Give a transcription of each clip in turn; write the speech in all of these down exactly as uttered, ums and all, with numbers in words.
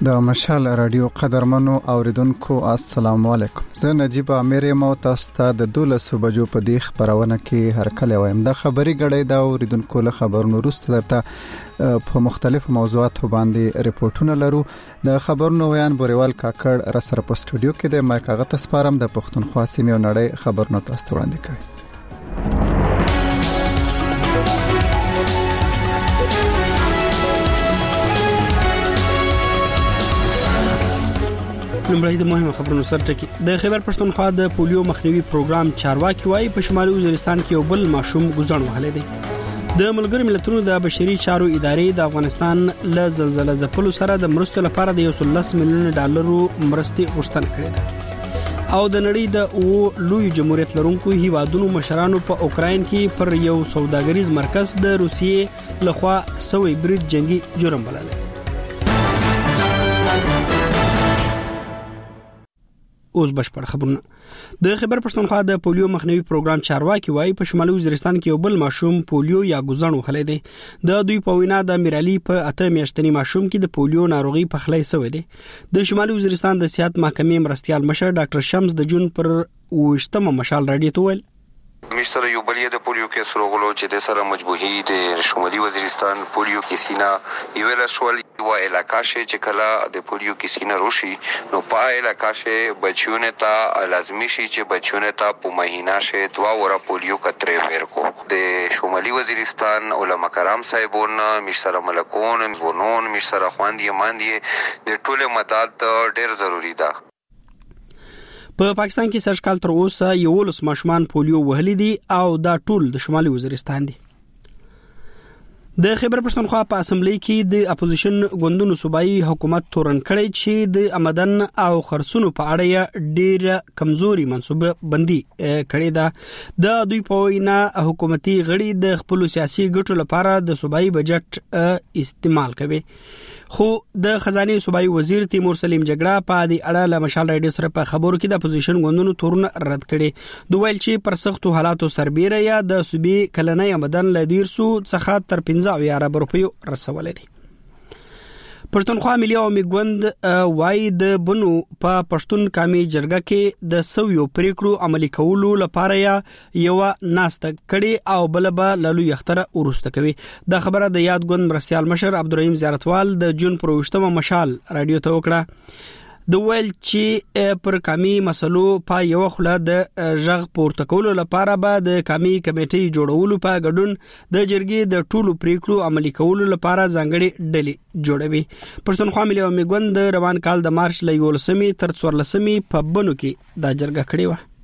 د مشال رادیو قدرمنو اوریدونکو السلام علیکم. زه نجیب امیر یم او تاسو ته د دولسو بجو په دی خبرونه کې هرکله وایم. د خبري غړې د اوریدونکو له خبرونو وروسته درته په مختلفو موضوعاتو باندې ریپورتونه لرو. د خبرونو ویان بوریوال کاکړ را سره په سټوډیو کې د مایکاغت سپارم د پښتونخوا سیمې او نړۍ خبرونه تاسو وړاندې کوي. لمړی د مهمه خبرونو سره ټکی د خیبر پښتونخوا د پولیو مخنیوي پروګرام چارواکي وايي په شمالي وزیرستان کې یو بل ماشوم ګزن وهلی دی. د ملګرو ملتونو د بشري چارو ادارې د افغانستان له زلزلې ځپلو سره د مرستو لپاره د یو سل لس میلیون ډالرو مرستې غوښتنه کړې ده او د نړۍ د او لوی جمهوریت لرونکو هیوادونو مشرانو په اوکراین کې پر یو سوداګریز مرکز د روسیې لخوا سوی برید جنگي جرم بللی. اوس بشپړ خبرونه. د خیبر پښتونخوا د پولیو مخنیوي پروګرام چارواکي وايي په شمالي وزیرستان کې یو بل ماشوم پولیو یا ګزن وهلی دی. د دوی په وینا د میرالي په اته میاشتني ماشوم کې د پولیو ناروغي پخلی شوې ده. د شمالي وزیرستان د صحت محکمې مرستيال مشر ډاکټر شمس د جون پر وشتمه مشال راډیو ته ویل مشتر یو بلیه د پولیو کې سروغلو چې د سره مجبوهي د شمالي وزیرستان پولیو کې سینا یو له شوال یو علاقه چې کلا د پولیو کې سینا روشي نو په علاقه کې بچونه ته لازمي شي چې بچونه ته په مهینه شه دوا ور پولیو کترې ورکو. د شمالي وزیرستان علما کرام صاحبون مشتر ملکون ونون مشتر خواندې ماندې د ټوله مدد ډېر ضروری ده. په پاکستان کې سږ کال تر اوسه یو لس ماشومان پولیو وهلي دي او دا ټول د شمالي وزیرستان دي. د خیبر پښتونخوا په اسمبلی کې د اپوزیشن ګوندونو صوبایي حکومت تورن کړی چې د آمدن او خرڅونو په اړه ډېر کمزوري منصوبه بندي کړې ده. د دوی په وینا حکومتي غړي د خپل سیاسي ګټو لپاره د صوبایي بجټ استعمال کوي. خو د خزانه صوبایي وزیر تیمور سلیم جګړه په دې اړه له مشال راډیو سره په خبرو کې د اپوزیشن ګوندونو تورن رد کړي. دوی ویل چې پر سختو حالاتو سربېره یا د صوبې کلنۍ آمدن له دیرسو څخه تر پنځه اویا ارب روپیو رسولې دي. پښتونخوا ملي عوامي ګوند وايي د بنو په پښتون قومي جرګه کې د سویو پریکړو عملي کولو لپاره یو ناسته کړي او بلبا لالو یختره ورسته کوي. دا خبره د یاد ګوند مرستيال مشر عبدالرحیم زیارتوال د جون پر وشتمه مشال راډیو ته وکړه. د ویل چې پر قومي مسلو په یو خله د ژغ پورته کولو لپاره به د قومي کمیټې جوړولو په ګډون د جرګې د ټولو پریکړو عملي کولو لپاره ځانګړي ډلې جوړوي. پښتونخوا ملي عوامي ګوند د روان کال د مارچ له یولسمې تر څوارلسمې په بنو کې دا جرګه کړې و.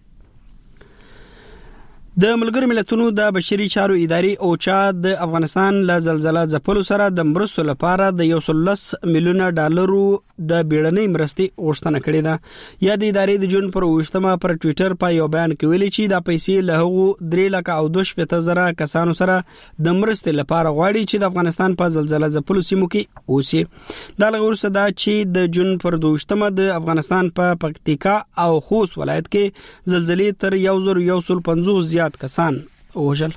د ملګرو ملتونو د بشري چارو ادارې اوچا د افغانستان له زلزلې ځپلو سره د مرستو لپاره د یو سل لس میلیون ډالرو د بیړنۍ مرستې غوښتنه کړې ده. یا د ادارې د جون پر وشتمه پر ټوئیټر په یو بیان کې ویلي چې دا پیسې له هغو درې لک او دوه شپېته زره کسانو سره د مرستې لپاره غواړي چې د افغانستان په زلزلې ځپلو سیمو کې اوسي. دا لږ وروسته دا چې د جون پر دوشتمه د افغانستان په پکتیکا او خوست ولایت کې زلزلې تر یو زر یو سل پنځوس زیات کسان وژل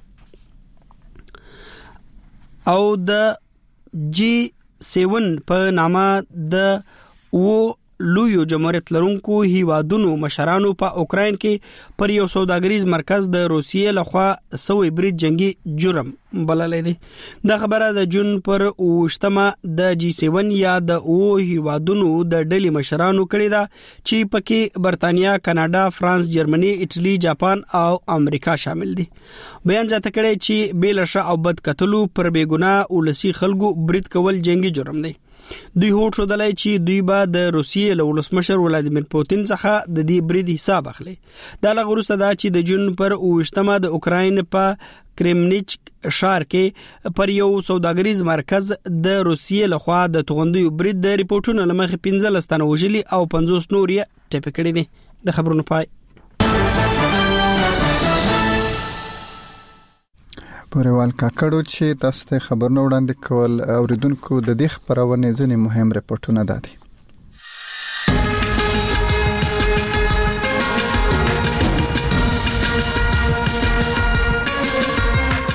او د جی سیون په نامه د و لوی جمهوریت لرونکو هیوادونو مشرانو په اوکراین کې پر یو سوداګریز مرکز د روسیې لخوا سوی برید جنگي جرم بللی دی. دا خبره د جون پر وشتمه د جی سیون یا د او هیوادونو د ډلې مشرانو کړی ده چې پکې برتانیا، کاناډا، فرانس، جرمني، ایټالي، جاپان او امریکا شامل دي. بیان ځته کړی چې بیلشه او بد کتلو پر بیګناه ولسی خلکو برید کول جنگي جرم دی. دوی هوټ شو دلای چې دوی به د روسیې له ولسمشر ولادیمیر پوتین څخه د دې برید حساب اخلي. دا لغوسه دا چې د جون پر وشتمه د اوکراین په کرمنیچ ښار کې پر یو سوداګریز مرکز د روسیې لخوا د توغندیو برید د ریپورتونو لمخې پنځلس تنه وژلي او پنځوس نور یې ټپي کړي دي. د خبرونو پای بوریوال کاکړو چې تاسو ته خبرونه وړاندې کول اوریدونکو د دې خبرونه ځنې مهم ریپورتونه دادي.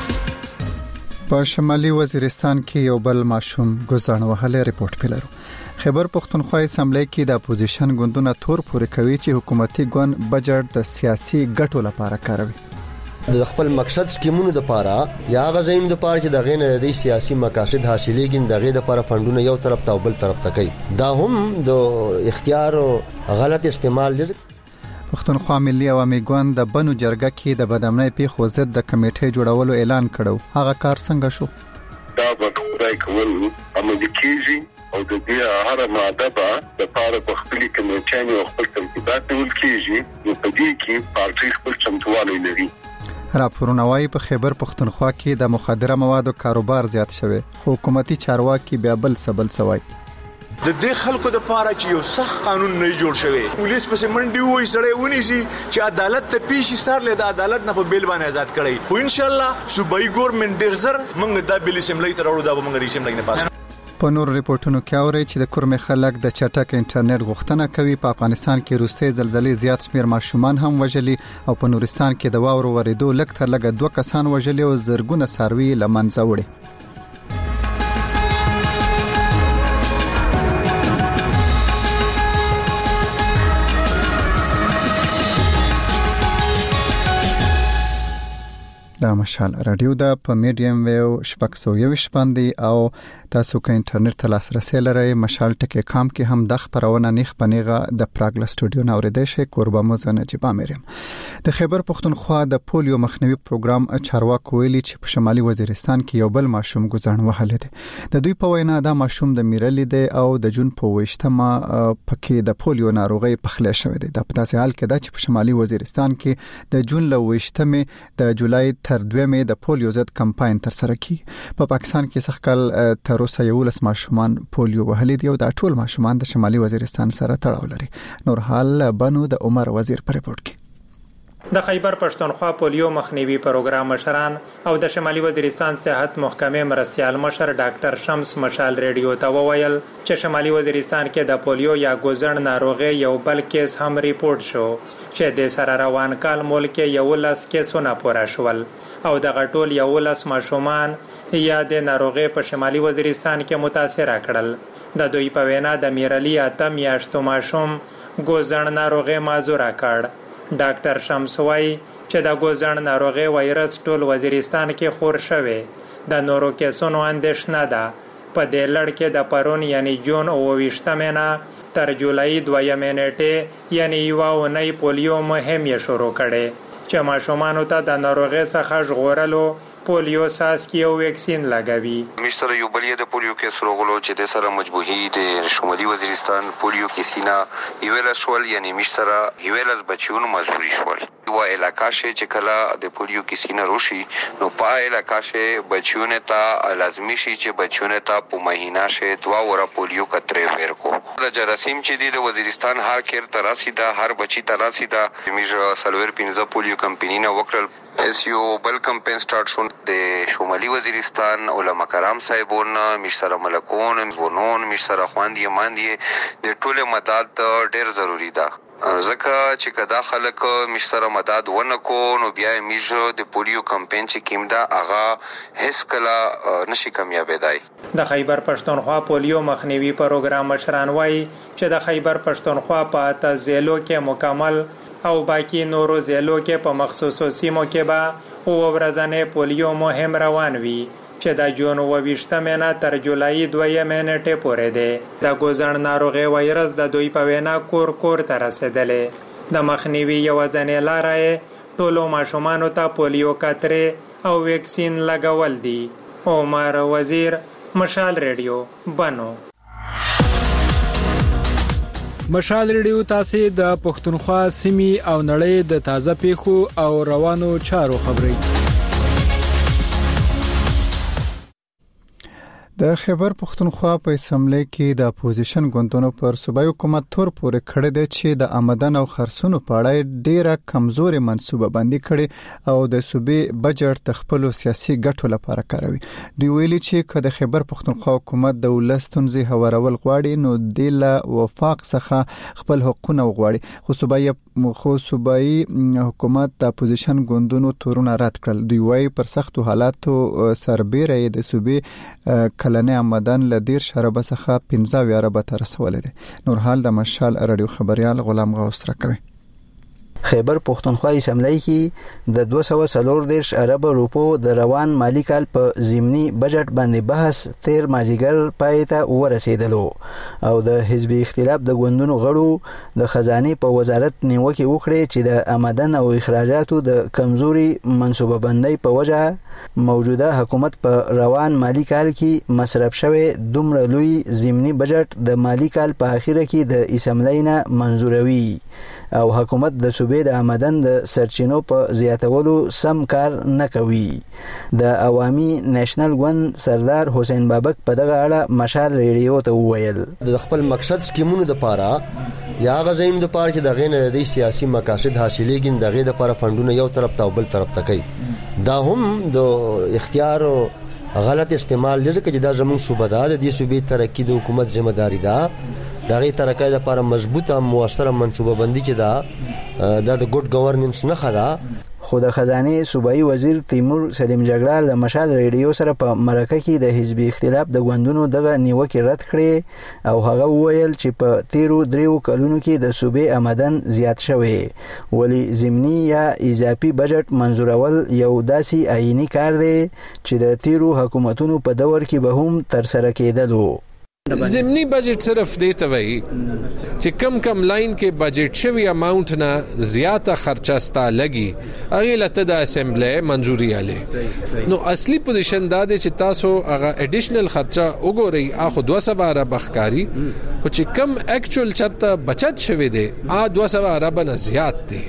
په شمالي وزیرستان کې یو بل ماشوم ګزن وهلی ریپورت پیلرو. خیبر پختونخوا اسمبلی کې د اپوزیشن ګوندونو تور پورې کوي چې حکومتي ګوند بجټ د سیاسي ګټو لپاره کاروي. د خپل مقصد سکیمونو د پاره یا غزایم د پاره چې د غینه د سیاسي مقاصد حاصلېږي د غې د پاره فندونه یو طرف ته بل طرف ته کوي. دا هم د اختیار غلط استعمال دي. پختونخوا ملي عوامي ګوند د بنو جرګه کې د بدامنۍ پیښو ضد د کمیټې جوړولو اعلان کړو. هغه کار څنګه شو؟ دا به خدای کول عملي کیږي او د دې هر ماده به د پاره په خپل کمیټې او خپل تنظیمات ول کیږي. په دې کې پارټي خپل چمتووالی لري. راپورونه وايي په خیبر پختونخوا کې د مخدره موادو کاروبار زیات شوی، خو حکومتي چارواکي بیا بل سبل سوای. د دې خلکو د پاره چې یو سخت قانون نه جوړ شوی، پولیس پسې منډي وای سړی ونی سي چې عدالت ته پیشي سر له د عدالت نه په بیل باندې آزاد کړي. خو ان شاء الله صوبایي ګورنمنت ډیر زر موږ د بیل سیملې تر وړو دا موږ د سیملې نه پاس. په نور ریپورتونو کې اوري چې د کورمه خلک د چټک انټرنیټ غوښتنه کوي. په افغانستان کې روسي زلزلې زیات شمیر ماشومان هم وژلي او په نورستان کې د واورو ورېدو لږ تر لږه دوه کسان وژلي او زرګونه څاروي له منځه وړي. دا مشال رادیو دا په میډیم ویو شپږ سوه یوویشت باندې او تاسو که انټرنیټ ته لاسرسي لرئ مشال ټکی کام کې هم د خبرونه نیخ پنیغه د پراګ له سټوډیو نه اوریدئ شئ. کوربه مو زه نجیب عامر یم. د خیبر پختونخوا د پولیو مخنیوي پروګرام چارواکو ویلي چې په شمالي وزیرستان کې یو بل ماشوم ګزړن وهلی دی. د دوی په وینا دا ماشوم د میرلي دی او د جون په ویشتمه پکې د پولیو ناروغي پخلی شوی دی. دا په داسې حال کې ده چې په شمالي وزیرستان کې د جون له ویشتمه د جولای تر دویمه د پولیو ضد کمپاین تر سره کی. په پاکستان کې سخکل تر اوسه یولس ماشومان پولیو وهلي دي او دا ټول ماشومان د شمالي وزیرستان سره تړاو لري. نور حال بنو د عمر وزیر پر ریپورت کې د خیبر پښتونخوا پولیو مخنیوي پروګرام مشران او د شمالي وزیرستان صحت محکمې مرستيال مشر ډاکټر شمس مشال ریډیو ته وویل چې شمالي وزیرستان کې د پولیو یا ګوزړن ناروغي یو بل کیس هم ریپورت شو چې د سره روان کال ملک یو لاس کیسونه پوره شول او د غټول یو لاس ماشومان یا د ناروغي په شمالي وزیرستان کې متاثر کړل. د دوی په وینا د میرالي اتم میاشتو ماشوم ګوزړن ناروغي مازور کړ. ډاکټر شمس وايي چې د ګوزړن ناروغي وایرس ټول وزیرستان کې خور شوی. د نورو کیسونو اندېښنه ده. په دې لړ کې د پرون یعنی جون او ویشتمه نه تر جولای دویمه نیټه یعنی یو اونۍ پولیو مهم یې شروع کړي چې ماشومانو ته د ناروغي څخه ژغورلو پولیو ساسکی او ویکسین لګوي. مشتر یو بلیه د پولیو کیس روغلو چې د سره مجبوهي د شمالي وزیرستان پولیو کیسینا یویل شول یعنی مشتر یویل از بچیونو مجبوری شول. و علاقه چې کله د پولیو کیسینا روشي نو په علاقه شه بچیونه ته لازمي شي چې بچیونه ته په مهینه شه دوا ورا پولیو کترې ورکو. د جراثیم چې د وزیرستان هر کیر تراسي دا هر بچی تراسي دا میجر سلور پینځه پولیو کمپنی نه وکړل. اس یو بل کمپین سٹارټ شو د شمالي وزیرستان علما کرام صاحبون مشتر ملکون ونون مشتر خواندی ماندی د ټوله مدد ډیر ضروری ده. ځکه چې کدا خلک مشتر مدد ونکو نو بیا میجو د پولیو کمپین چې کیمدا اغا هیڅ کلا نشي کامیابېدای. د خیبر پښتونخوا پولیو مخنیوي پروګرام مشران وایي چې د خیبر پښتونخوا په اته ضلعو کې مکمل او باقی نورو ضلعو کې په مخصوصو سیمو کې به او ورځنې پولیو مهم روان وي چې د جون او ویشتمه نه تر جولای دویمه نیټه پورې ده. د ګوزړن ناروغي وایرس د دوی په وینا کور کور ته رسیدلې. د مخنیوي یو ځنې لارې ټولو ماشومانو ته پولیو کترې او ویکسین لګول دي. عمر وزیر مشال ریډیو بنو. مشال ریډیو تاسو د پښتونخوا سیمې او نړۍ د تازه پیښو او روانو چارو خبري. د خیبر پختونخوا په اسمبلی کې د اپوزیشن ګوندونو پر صوبایي حکومت تور پورې کړی دی چې د آمدن او خرڅونو په اړه ډیره کمزوري منصوبه بندي کړي او د صوبې بجټ د خپل سیاسي ګټو لپاره کاروي. دوی ویلي چې که د خیبر پختونخوا حکومت د ولستونزي هوارول غواړي نو د لا وفاق څخه خپل حقوقونه وغواړي. خو صوبایي خو صوبایي حکومت د اپوزیشن ګوندونو تورونه رد کړل. دوی وايي پر سختو حالاتو سربېره د صوبې کلنې آمدن ل ډیر شربه څخه پنځه اربه ته رسولې ده. نور حال د مشال رادیو خبريال غلام غوث راکوي. خیبر پښتونخوا اسمبلی کې د دوه سوه څلور دېرش ارب روپو د روان مالی کال په ضمني بجټ باندې بحث تیر مازیګر پای ته ورسېدلو او د حزب اختلاف د ګوندونو غړو د خزانه په وزارت نیوکه وکړه چې د آمدن او اخراجاتو د کمزوري منصوبه بندۍ په وجه موجوده حکومت په روان مالی کال کې مصرف شوی دومره لوی ضمني بجټ د مالی کال په اخیره کې د اسمبلی نه منزوروي او حکومت د صوبې د آمدن د سرچینو په زیاتولو سم کار نه کوي. د عوامي نېشنل ګوند سردار حسین بابک په دغه اړه مشال ریډیو ته وویل د خپل مقصد سکیمونو د پاره یا غزایم د پاره کې د غین د سیاسي مقاصد حاصلېږي د غې د پاره فندونه یو طرف ته او بل طرف ته کوي. دا هم د اختیار غلط استعمال دي چې دا زموږ صوبه ده د دې صوبې ترقی د حکومت ذمہ داری ده. دا غي ترقی لپاره مضبوطه موثره منصوبه بندي چې دا د ګډ گورننس نه خدا. خو د خزانه صوبایي وزیر تیمور سلیم جګړه له مشال ریډیو سره په مرکه کې د حزب اختلاف د ګوندونو دغه نیوکه رد کړي او هغه وویل چې په تیرو دریو کلونو کې د صوبې آمدن زیات شوی ولی ضمني یا اضافي بجټ منزورول یو داسي عیني کار دی چې د تیرو حکومتونو په دور کې به هم تر سره کېدلو. ضمنی بجٹ صرف دیتا وی چې کم کم لاین کې بجٹ شوی اماؤنٹ نه زیاته خرچه ستا لګي هغه لته د اسمبلی منزوري اله. نو اصلي پوزیشن دا دی چې تاسو هغه اډیشنل خرچه وګورئ اخو دوه سوه ارب بخکاری خو چې کم اکچوال چرته بچت شوی دی ا دوه سوه ارب نه زیات دی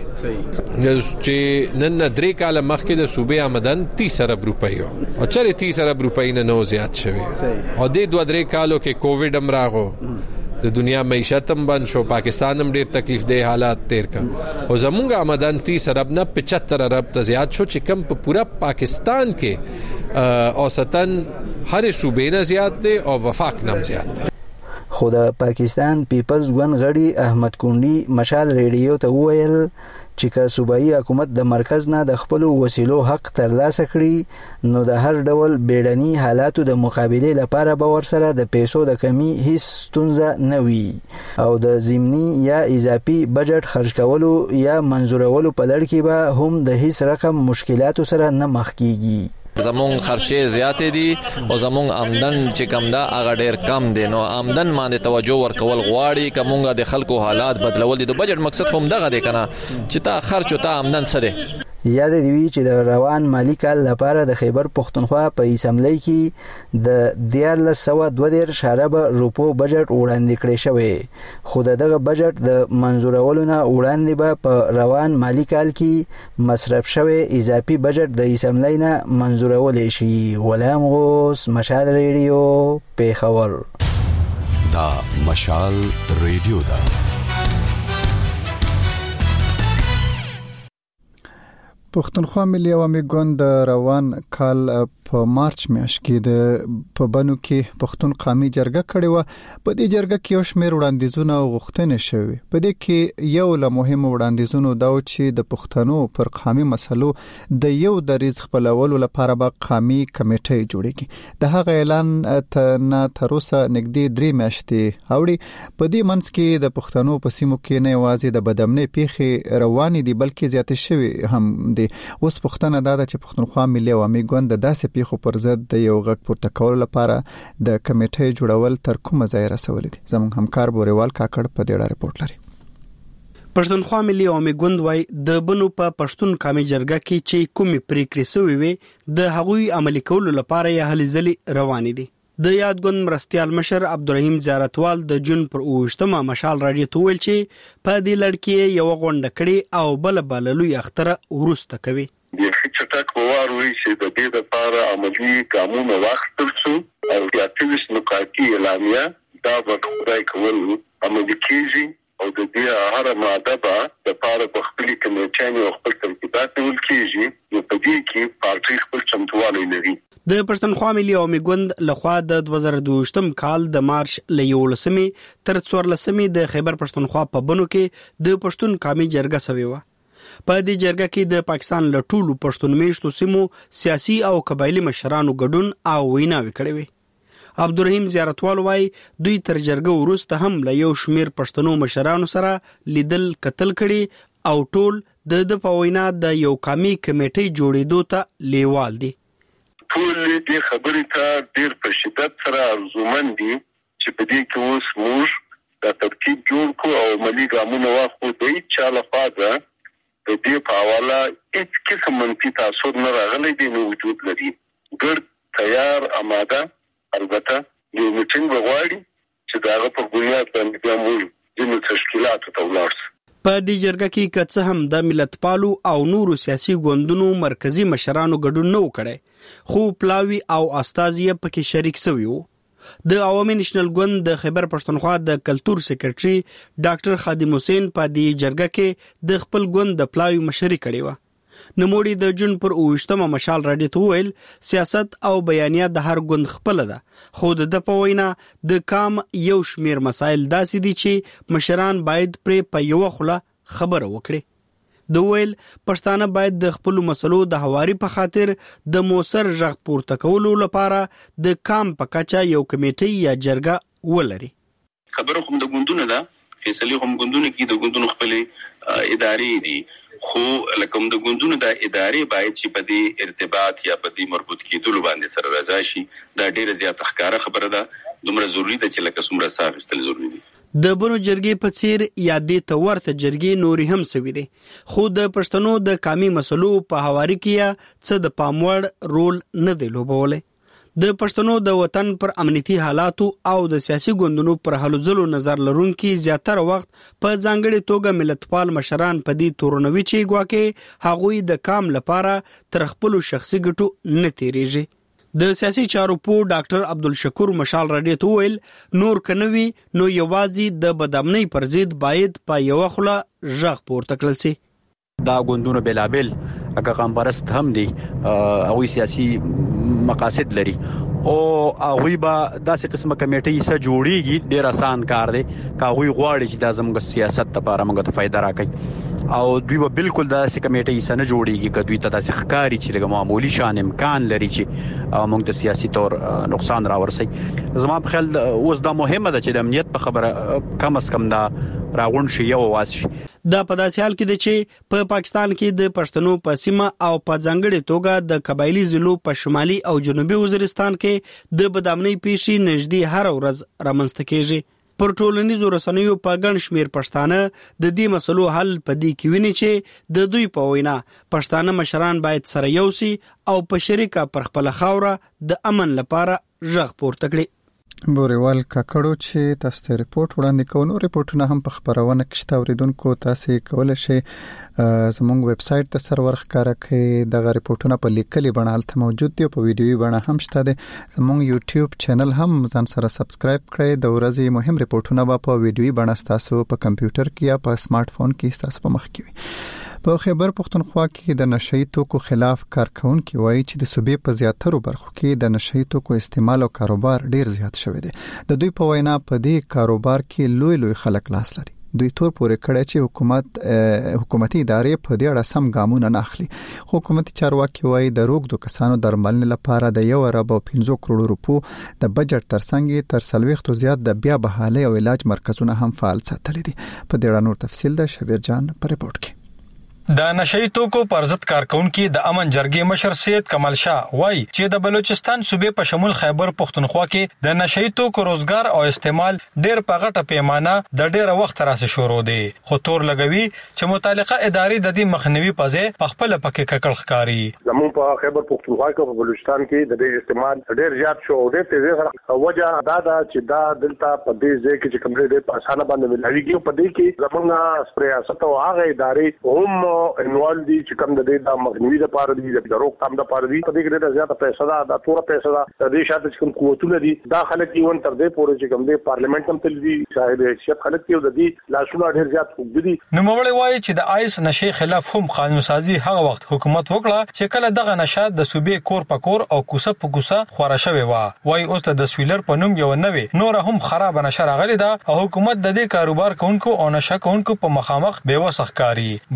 چې نن درې کال مخکې د صوبې آمدن تیس ارب روپۍ او چره تیس ارب روپۍ نه نو زیات شوی او د دوه درې کالو کې کووډ هم راغو د دنیا معیشت هم بند شو پاکستان هم ډیر تکلیف دی حالات تیر کا او زمونږ آمدن تیس ارب نه پچہتر ارب ته زیات شو چې کم په پورا پاکستان کې اوسطن هر صوبې نه زیات دی او وفاق نه زیات دی. خو د پاکستان پیپلز ګوند غړي احمد کونډي مشال ریډیو ته وویل چې که صوبایي حکومت د مرکز نه د خپل وسیلو حق ترلاسه کړي نو د هر ډول بیړني حالاتو د مقابله لپاره به ورسره د پیسو د کمی هیڅ ستونزه نه وي او د ضمني یا اضافي بجټ خرج کولو یا منزورولو په لړ کې به هم د هیڅ رقم مشکلاتو سره نه مخ کیږي. زمون خرچه زیات دي او زمون آمدن چې کم دا هغه ډیر کم دي. نو آمدن باندې توجه ورکول غواړي کومه د خلکو حالات بدلول دي. د بجټ مقصد هم دغه دی کنه چې تا خرچ او تا آمدن څه دي. یاد دی چې د روان مالی کال لپاره د خیبر پښتونخوا په اسمبلی کې د دیارلس سوه دوه دېرش اربه روپو بجټ وړاندې کړی شوی خو دغه بجټ د منزورولو نه وړاندې به په روان مالی کال کې مصرف شوی اضافي بجټ د اسمبلی نه منزورول شي. غلام غوث مشال ریډیو پیښور. دا مشال ریډیو دا پښتونخوا ملي عوامي ګوند روان کال په مارچ میاشت کې د په بنو کې پښتون قومي جرګه کړې و. په دې جرګه کې یو شمېر وړاندیزونه او غوښتنې شوې. په دې کې یو له مهمو وړاندیزونو دا و چې د پښتنو پر قومي مسلو د یو دریز خپلولو لپاره به قومي کمیټه جوړیږي. د هغه اعلان نه تر اوسه نږدې درې میاشتې اوړي. په دې منځ کې د پښتنو په سیمو کې نه یوازې د بدامنۍ پیښې روانې دي بلکې زیاتې شوې هم دي. اوس پښتنه دا چې پښتونخوا ملي عوامي ګوند د داسې پیښو پر ضد د یو غږ پورته کولو لپاره د کمیټې جوړول تر کومه ځای رسولې دي. زموږ همکار بوريوال کاکړ په دې اړه رپورټ لري. پښتونخوا ملي عوامي ګوند وايي د بنو په پښتون قومي جرګه کې چې کومې پریکړې شوې وي د هغوی عملي کولو لپاره یې هلې ځلې روانې دي. د یاد ګوند مرستيال مشر عبدالرحیم زیارتوال د جون پر اوشتمه مشال راډیو ته ویل چې په دې لړ کې یو غونډه کړي او بل بل لوی اختره ورسته کوي. د خچټک وواروي چې د دې لپاره عملي قانون واخیستل شو او د اکټیویس نقاطي اعلامیه دا به خدای کول عملي کیږي او د دې هر ماده به د لپاره په خپل کمیټې او خپل ترتیبات ول کیږي. نو په دې کې پارټي خپل چمتووالی لري. د پښتونخوا ملي عوامي ګوند لخوا د دوه زره دوه کال د مارچ ل یولسمې تر څوارلسمې د خیبر پښتونخوا په بنو کې د پښتون قومي جرګه سوي و. په دې جرګه کې د پاکستان له ټولو پښتون میشتو سیمو سیاسي او قبایلی مشرانو ګډون او ویناوي کړې وي. عبدالرحیم زیارتوال وای دوی تر جرګه وروسته هم له یو شمیر پښتنو مشرانو سره لیدل قتل کړي او ټول د د پوینا د یو قومي کمیټې جوړېدو ته لیوال دي. ټول دې خبرې ته ډېر په شدت سره ارزومن دي چې په دې کې اوس موږ د ترتیب جوړ کو او عملي ګامونه واخلو. د هیڅ چا لخوا د دې په حواله هیڅ قسم منفي تاثر نه راغلی دی، نه وجود لري. ګرد تیار آماده البته یو میټینګ غواړي چې دا په بنیاد باندې بیا موږ د تشکیلاتو ته ولاړ شو. په دې جرګه کې که څه هم د ملتپالو او نورو سیاسي ګوندونو مرکزی مشرانو ګډون نه وکړي، خو پلاوي او استازي پکې شریک شوي وو. د عوامي نېشنل ګوند د خیبر پښتونخوا د کلتور سیکریټري ډاکټر خادم حسین په دې جرګه کې د خپل ګوند د پلاوي مشري کړې و. نموړي د جون پر اوشتمه مشال راډیو ته ویل سیاست او بیانیه د هر ګوند خپل ده، خو د په وینا د کام یو شمیر مسایل داسې دي چې مشران باید پر په یو خله خبره وکړي. د ویل پښتانه باید د خپل مسلو د حواري په خاطر د موثر ژغ پورته کولو لپاره د کام په کچا یو کمیټې یا جرګه ولري. خبره هم د ګوندونو ده، فیصله هم ګوندونو کې د ګوندونو خپل ادارې دي، خو لکه د ګوندونو د ادارې باید چې په دې ارتباط یا په دې مربوط کېدلو باندې سره راځي شي. دا ډیره زیاته ښکاره خبره ده، دومره ضروری ده چې لکه څومره ساغستل ضروری دي. د بنو جرګې په څیر یا د تورته جرګې نوري هم سوي دي، خو د پښتنو د قومي مسلو په حواري کې څه د پاموړ رول نه دی لوبولی. د پښتنو د وطن پر امنیتي حالاتو او د سیاسي ګوندونو پر هلو ځلو نظر لرونکي زیاتره وخت په ځانګړي توګه ملتپال مشران په دې تورنوي چې ګواکې هغوی د کام لپاره تر خپل شخصي ګټو نه تیریږي. د سیاسي چارو پو ډاکټر عبدالشکور مشال راډیو ته ویل نور کنوي نو یوازې د بدامنۍ پر ضد باید په یو خله ژغ پورته کړل شي. دا ګوندونه بلابل اګه قامپرست هم دي، هغوی سیاسي مقاصد لري او هغوی به داسې قسمه کمیټې سره جوړیږي. ډېر آسان کار دی که هغوی غواړي چې دا زموږ سیاست لپاره موږ ته فایده راکړي، او دوی به بالکل داسې کمیټې سره نه جوړیږي که دوی ته داسې ښکاري چې لږه معمولي شان امکان لري چې موږ ته سیاسي طور نقصان راورسي. زما په خیال اوس دا مهمه ده چې د امنیت په خبره کم از کم دا راغونډ شي، یو واس شي. دا په داسې حال کې دی چې په پا پاکستان کې د پښتنو په سیمه او په ځانګړي توګه د قبایلی ضلعو په شمالي او جنوبي وزیرستان کې د بدامنۍ پیښې نږدې هر ورځ رامنځته کېږي. پر ټولنیزو رسنیو په ګڼ شمیر پښتانه د دې مسلو حل په دې کې ویني چې د دوی په وینا پښتانه مشران باید سره یو سي او په شریکه پر خپل خاوره د امن لپاره ژغ پورته کړي. بوریوال کاکړو چې تاسو ته ریپورت وړاندې کوو، ریپورتونه هم په خبرونه کې شته، اوریدونکو تاسو کولای شئ زموږ ویب سټ ته سرور ښکارا کې دغه ریپورتونه په لیکلي بڼه هلته موجود دي او په ویډیوي بڼه هم شته دي. زموږ یوټیوب چینل هم ځان سره سبسکرایب کړئ. د ورځې مهم ریپورتونه به په ویډیوي بڼه تاسو په کمپیوټر کې یا په سمارټ فون کې تاسو په مخ کې وي. په خیبر پښتونخوا کې د نشئی توکو خلاف کارکونکي وایي چې د صوبې په زیاترو برخو کې د نشئی توکو استعمال او کاروبار ډیر زیات شوی دی. د دوی په وینا په دې کاروبار کې لوی لوی خلک لاس لري. دوی تور پورې کړی چې حکومت حکومتي ادارې په دې اړه سم ګامونه نه اخلي. خو حکومتي چارواکي وایي د روغتو کسانو درملنې لپاره د یو ارب او پنځه کروڑ روپو د بجټ ترڅنګ تر څلوېښتو زیات د بیا بحالۍ او علاج مرکزونه هم فعال ساتلي دي. په دې اړه نور تفصیل د شبیر جان په ریپورت کې. د نشئی توکو پر ضد کارکونکي د امن جرګې مشر سید کمال شاه وایي چې د بلوچستان صوبې په شمول خیبر پښتونخوا کې د نشئی توکو روزګار او استعمال ډېر په غټه پیمانه د ډېر وخت راځي شروع دی، خو تور لګوي چې متعلقه ادارې د دې مخنیوي په ځای په خپل پکې ککړ ښکاري. زموږ په خیبر پښتونخوا کې په بلوچستان کې د دې استعمال ډېر زیات شو او ډېر تیزه سره وجه دا ده چې دا دلته په دې ځای کې چې کوم ډېر په اسانه باندې ملاويږي. په دې کې زموږ ریاست او هغه ادارې هم انوال دي چې کوم د دې د مخنیوي لپاره دي، د روکثام لپاره دي. په دې کې ډېر زیاته پیسې ده، د تور پیسې ده، د دې شاته چې کوم قوتونه دي دا خلک یې تر دې پورې چې کوم د پارلیمنت هم تل دي صاحب حیثیت خلک کې د دې لاسونه ډېر زیات خوږ دي. نوموړی وایي چې د آیس نشي خلاف هم قانون سازي هغه وخت حکومت وکړه چې کله دغه نشه د صوبې کور په کور او کوسه په کوسه خورا شوی و. وایي اوس د سویلر په نوم یو نوې نور هم خراب نشه راغلی ده او حکومت د دې کاروبار کوونکو او نشه کوونکو په مخامخ بې وسه ښکاري. باید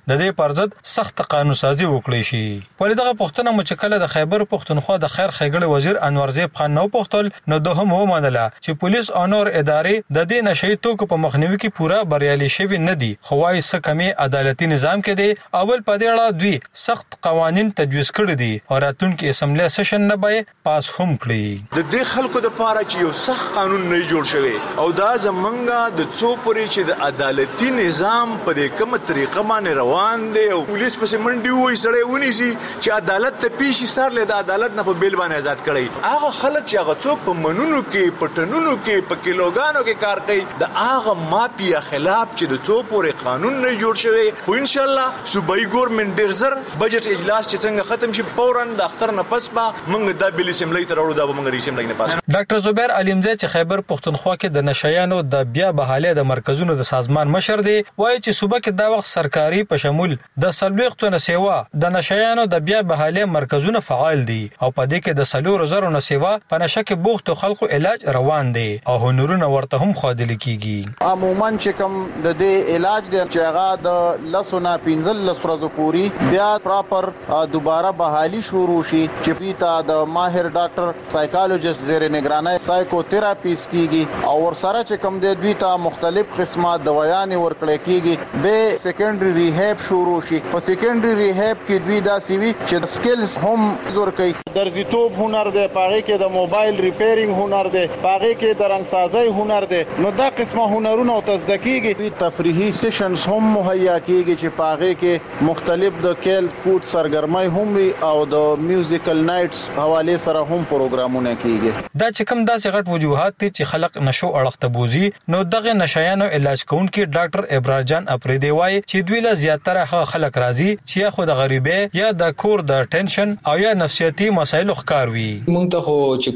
د دې پر ضد سخت قانون سازي وکړي شي. ولې دغه پښتنه مچکله د خیبر پښتونخوا د خیر ښېګړې وزیر انورزیب خان نو پښتل نو دوه هم ومنله چې پولیس او نور ادارې د دې نشئی توکو په مخنیوي کې پوره بریالي شوي نه دي، خو وايي څه کمی عدالتي نظام کې دی او بل په دې اړه دوی سخت قوانين تجویز کړي دي او راتلونکي اسمبلی سیشن نه به پاس هم کړي. د دې خلکو د پاره چې یو سخت قانون نه جوړ شوی او دا زمونږه د څو پورې چې د عدالتي نظام په دې کومه طریقه باندې روان دی او پولیس پسې منډي وای سړی ونیسي چې عدالت ته پیشي سر له د عدالت نه په بیل باندې آزاد کړي. هغه خلک چې هغه څوک په منونو کې پټنونو کې په کیلوګانو کې کار کوي د هغه مافیا خلاف چې د څو پورې قانون نه جوړ شوی، خو ان شاء الله صوبایي ګورنمنت ډیر زر بجټ اجلاس چې څنګه ختم شي فورا د اختر نه پس به موږ د بیل اسمبلی ته راوړو، دا به موږ ریسمبلی نه پاس. ډاکټر زبیر علمزی چې خیبر پښتونخوا کې د نشایانو د بیا بحالې د مرکزونو د سازمان مشر دی، وایي چې صوبه کې دا وخت سرکاري په شمول د سلويختو نه سیوا د نشایانو د بیا بحالې مرکزونه فعال دي او په دې کې د سلور زرو نه سیوا په نشه کې بوختو خلکو علاج روان دي او هنرونه ورته هم خادل کیږي. عموما چې کوم د دې علاج دی چې هغه د لسونه پنځل لسورزو پوری بیا پراپر دوباره بحالي شروع شي چې پیتا د ماهر ډاکټر سایکالوجست زیر نگرانی سایکو تراپیس کیږي او ورسره چې کوم د دوی ته مختلف قسمه دوايان ورکړل کیږي به سیکنډري ریهاب شروع شي. په سیکنډري ریهاب کې دوی دا سیوی چې سکلز هم زور کوي، درزیتوب هنر دی، پاره کې د موبایل ریپیرینګ هنر دی، پاره کې د رنګ سازي هنر دی، نو دا قسمه هنرونه او تزدکیږي. تفریحي سیشنز هم مهیا کیږي چې پاره کې مختلف د کیل کوټ سرګرمۍ هم وي او د میوزیکل نایټس حواله سره هم پروګرامونه کیږي. دا چې کوم داسې غټ وجوهات دي چې خلک نشو اړخ ته بوزي، نو دغه نشایانو علاج کوونکي ډاکټر ابرار جان اپریدی وایي چې دوی له زیاتره هغه خلک راځي چې یا خو د غریبۍ یا د کور د ټینشن او یا نفسیاتي مسایلو ښکار وي. مونږ ته خو چې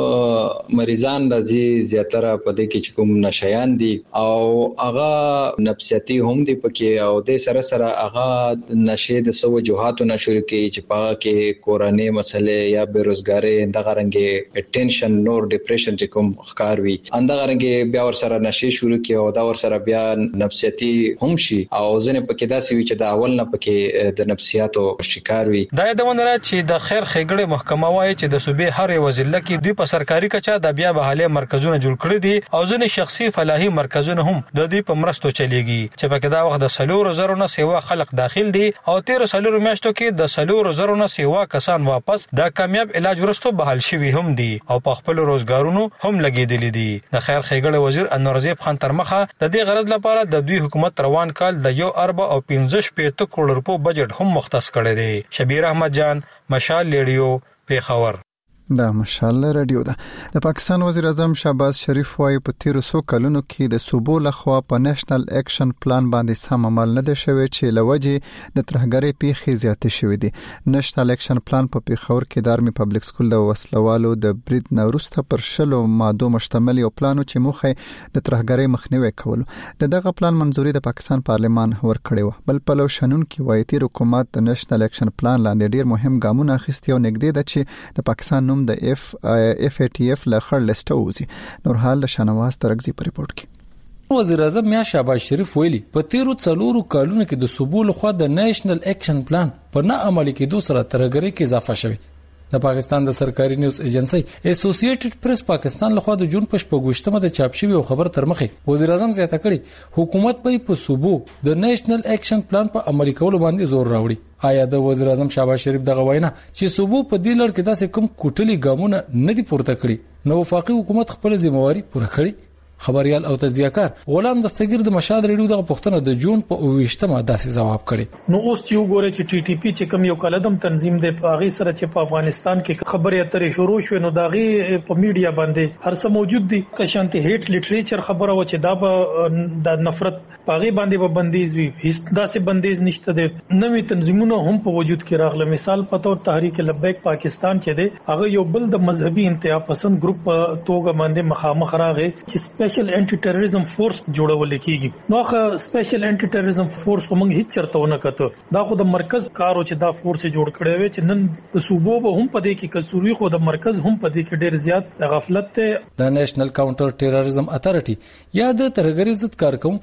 کوم مریضان راځي زیاتره په دې کې چې کوم نشایان دي او هغه نفسیاتي هم دي پکې او د سره سره هغه نشه د سو وجوهاتو نشور کې چې پاګه کې کورانه مسلې یا بیروزګاری دغه رنګ ټینشن نور ډیپریشن چې کوم ښکار وي اندغه رنګ بیا ور سره نشه شروع کی او دا ور سره بیا نفسیاتي هم شي او ځنه پکې داسې وي چې دا اول نه پکې د نفسیاتو شکار وي. دا د ونره چې د خیر ښېګړې محکمه وایي چې د صوبې هر یو ضلع کې دوی په سرکاري کچا د بیا بحالې مرکزونه جوړ کړی دي او ځنه شخصي فلاحي مرکزونه هم د دې په مرستو چلیږي چې پکې دا وخت د سلور زرو نه سیوا خلک داخل دي او تیر سلور میاشتو کې د سلور زرو نه سیوا کسان واپس د کامیاب علاج ورستو بحال شوي هم دي او په خپل روزګارونو هم لګیدلې دي. د خیر ښېګړې وزیر انورزیب خان ترمخه د دې غرض لپاره د دوی حکومت روان کال د یو ارب او پنځه شپږ کروڑ روپو بجټ هم مختص کړی دی. شبیر احمد جان، مشال ریډیو، پیښور. دا مشال رادیو ده. د پاکستان وزیر اعظم شهباز شریف وايي په تیر څو کلونو کې د صوبو لخوا په نېشنل اکشن پلان باندې سم عمل نه دی شوی چې لوجه د ترهګرۍ پیښې زیاتې شوې دي. نېشنل اکشن پلان په پیښور کې د آرمي پبلک سکول د وسلوالو د برید نورسته پر شلو ماده مشتمل یو پلان چې موخه د ترهګرۍ مخنیوي کول. دغه پلان منځوري د پاکستان پارلمان ورکړی و. بل پلو شنن کې وایي تیر حکومت د نېشنل اکشن پلان لاندې ډیر مهم ګامونه اخیستي او نګدې ده چې د پاکستان نوم د اف اف ای ټی اف لخر لسټوزي. نور حال شنواز ترغزي په ریپورت کې وزیر اعظم میا شهباز شریف ویلي په تیرو څلورو کالونو کې د صوبو لخوا د نېشنل اکشن پلان په نه عملي کېدو سره ترهګرۍ کې اضافه شوه. د پاکستان د سرکاري نیوز ایجنسی اسوسییټډ پریس پاکستان لخوا د جون په شپږمه د چاپ شوی خبر تر مخه وزیر اعظم زیاته کړي حکومت به په صوبو د نېشنل اکشن پلان په عملي کولو باندې زور راوړي. آیا د وزیر اعظم شهباز شریف دغه وینا چې صوبو په دې لړ کې داسې کوم کوټلي ګامونه نه دي پورته کړي نو وفاقي حکومت خپل ځمواري پوره کړي؟ خبريال او تجزیه‌کار غلام دستگیر د مشال ریډیو دغه پښتنه د جون په اوویشتمه داسې جواب کړي. نو اوس چې وګوره چې ټي ټي پی چې کوم یو کلدم تنظیم دی په هغه سره چې په افغانستان کې خبرې اترې شروع شوه نو داغي په میډیا باندې هر څه موجود دي که شانتي هیټ لټریچر خبره و چې دا به د نفرت پاغي باندې به بندیز وي هیڅ داسې بندیز نشته دی. نوې تنظیمونه هم په وجود کې راغله. مثال په تور تحریک لبیک پاکستان کې دی هغه یو بل د مذهبي انتها پسند ګروپ په توګه باندې مخامخ راغی چې سپیشل انټي ټیرریزم فورس جوړول کېږي. نو هغه سپیشل انټي ټیرریزم فورس موږ هیڅ چرته ونه کته دا خو د مرکز کارو چې دا فورس جوړ کړی وي چې نن د صوبو به هم پدې کې کسوري خو د مرکز هم پدې کې ډېر زیات غفلت ته. د نېشنل کاونټر ټیرریزم اتھارټي یا د ترهګرۍ ضد کارکونکو ادارې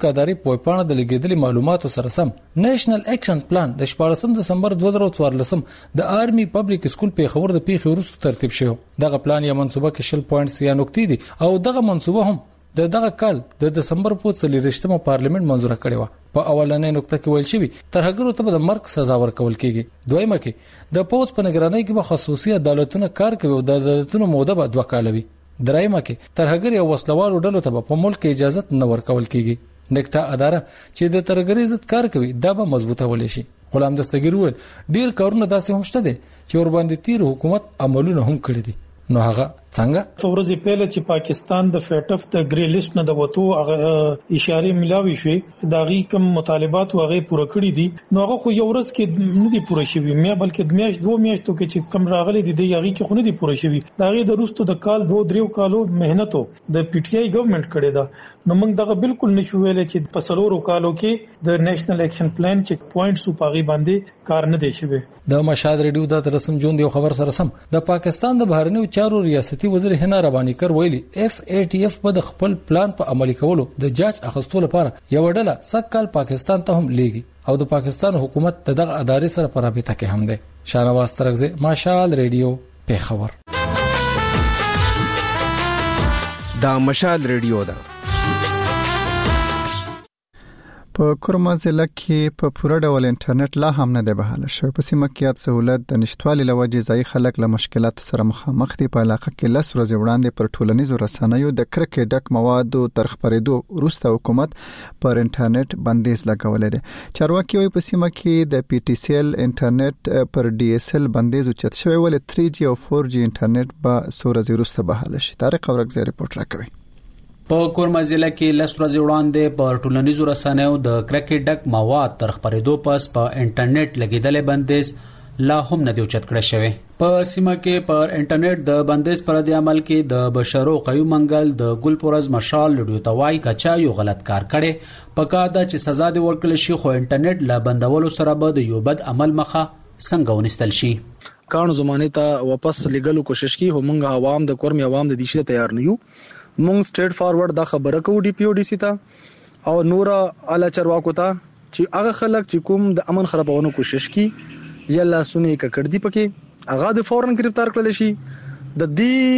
په پاڼه د لګیدلي معلوماتو سره سم نېشنل اکشن پلان د شپږم دسمبر دوه زره څوارلسم د آرمي پبلک سکول په خبر د پیښې وروسته ترتیب شوی. دغه پلان یې منسوبه کې شل پوینټس یا نقطې دي او دغه منسوبه هم د دغه کال د دسمبر په څلورشتمه پارلیمنت منزوره کړې و. په اولنې نقطه کې ویل شوی ترهګرو ته د مرګ سزا ورکول کیږي. دویمه کې د پوز په نگرانۍ کې به خصوصي عدالتونه کار کوي او د عدالتونو موده به دوه کال وي. درايمه کې ترهګر او وسلوالو ډلو ته په ملک کې اجازه نه ورکول کیږي. نکټه اداره چې د ترهګرۍ ضد کار کوي دا به مضبوطه ولې شي. غلام دستګیر ول ډیر کارونه داسې هم شته دي چې ور باندې تیر حکومت عملونه هم کړی دي. نو هغه څنګه څورځي پهله چې پاکستان د فیټف د ګری لیست نه د وته هغه اشاره ملاوي شوی دا غي کوم مطالبات هغه پوره کړی دي. نو هغه خو یو ورځ کې نه دي پوره شوی مې بلکې د میاش دوه میاشتو کې چې کم راغلي دي د هغه کې خو نه دي پوره شوی. دا غي د روستو د کال دوه دریو کالو مهنتو د پی ټی آی ګورنمنت کړی دا. نو موږ دغه بالکل نشو ویل چې په سلورو کالو کې د نېشنل اکشن پلان چیک پوینټس په غي باندې کار نه دی شوی. د مشهد ریډیو د رسم جون دی خبر سره سم د پاکستان د بهرنیو چارو ریاستي وزیر هنا ربانی کر ویلي اف ای ټی اف په خپل پلان په عملي کولو د جاج اخستو لپاره یو ډله سکهال پاکستان ته هم لیږي او د پاکستان حکومت دغه ادارې سره په رابطه کې هم ده. شانواز ترغزه مشال ریډیو په خبر. دا مشال ریډیو ده. په کورما ضلع کې په پوره ډول انټرنیټ لا هم نه دی بحاله شوی. په سیمه کې سہولت د نشټوالي لوجې ځای خلک له مشکلاتو سره مخامخ دي. په علاقه کې لس ورځې وړاندې پر ټولنیزو رسنیو د کرکې ډک موادو تر خبرېدو وروسته حکومت پر انټرنیټ بندیز لګولې ده. چارواکي وايي په سیمه کې د پی ټی سی ایل انټرنیټ پر ډي اس ایل بندیز اوچت شوی ولې تھری جی او فور جی انټرنیټ به څو ورځې وروسته بحاله شي. طارق اورګزی رپورټ راکوي. په کورما ضلع کې لس ورځې وړاندې پر ټولنیزو رسنیو د کرکټ ډک مواد تر خبرېدو پس په انټرنیټ لګیدلې بندیز لا هم نه دی اوچت کړی شوی. په سیمه کې پر انټرنیټ د بندیز پر د عمل کې د بشرو قیوم منګل د ګلپورز مشال لډیو توای کچا یو غلط کار کړي. پکا دا چې سزا دی ورکړل شي خو انټرنیټ لا بندولو سره به د یو بد عمل مخه څنګه ونستل شي. کانو زمانه ته واپس لګلو کوشش کی همغه عوام د کورمي عوام د دیشه تیار نه یو. مونږ سټریټ فارورډ دا خبره کوو ډي پی او ډي سي ته او نور اعلی چرواکو ته چې هغه خلک چې کوم د امن خرابولو کوشش کی یا لاسونه ککړ دی پکې هغه د فورن گرفتار کړل شي. د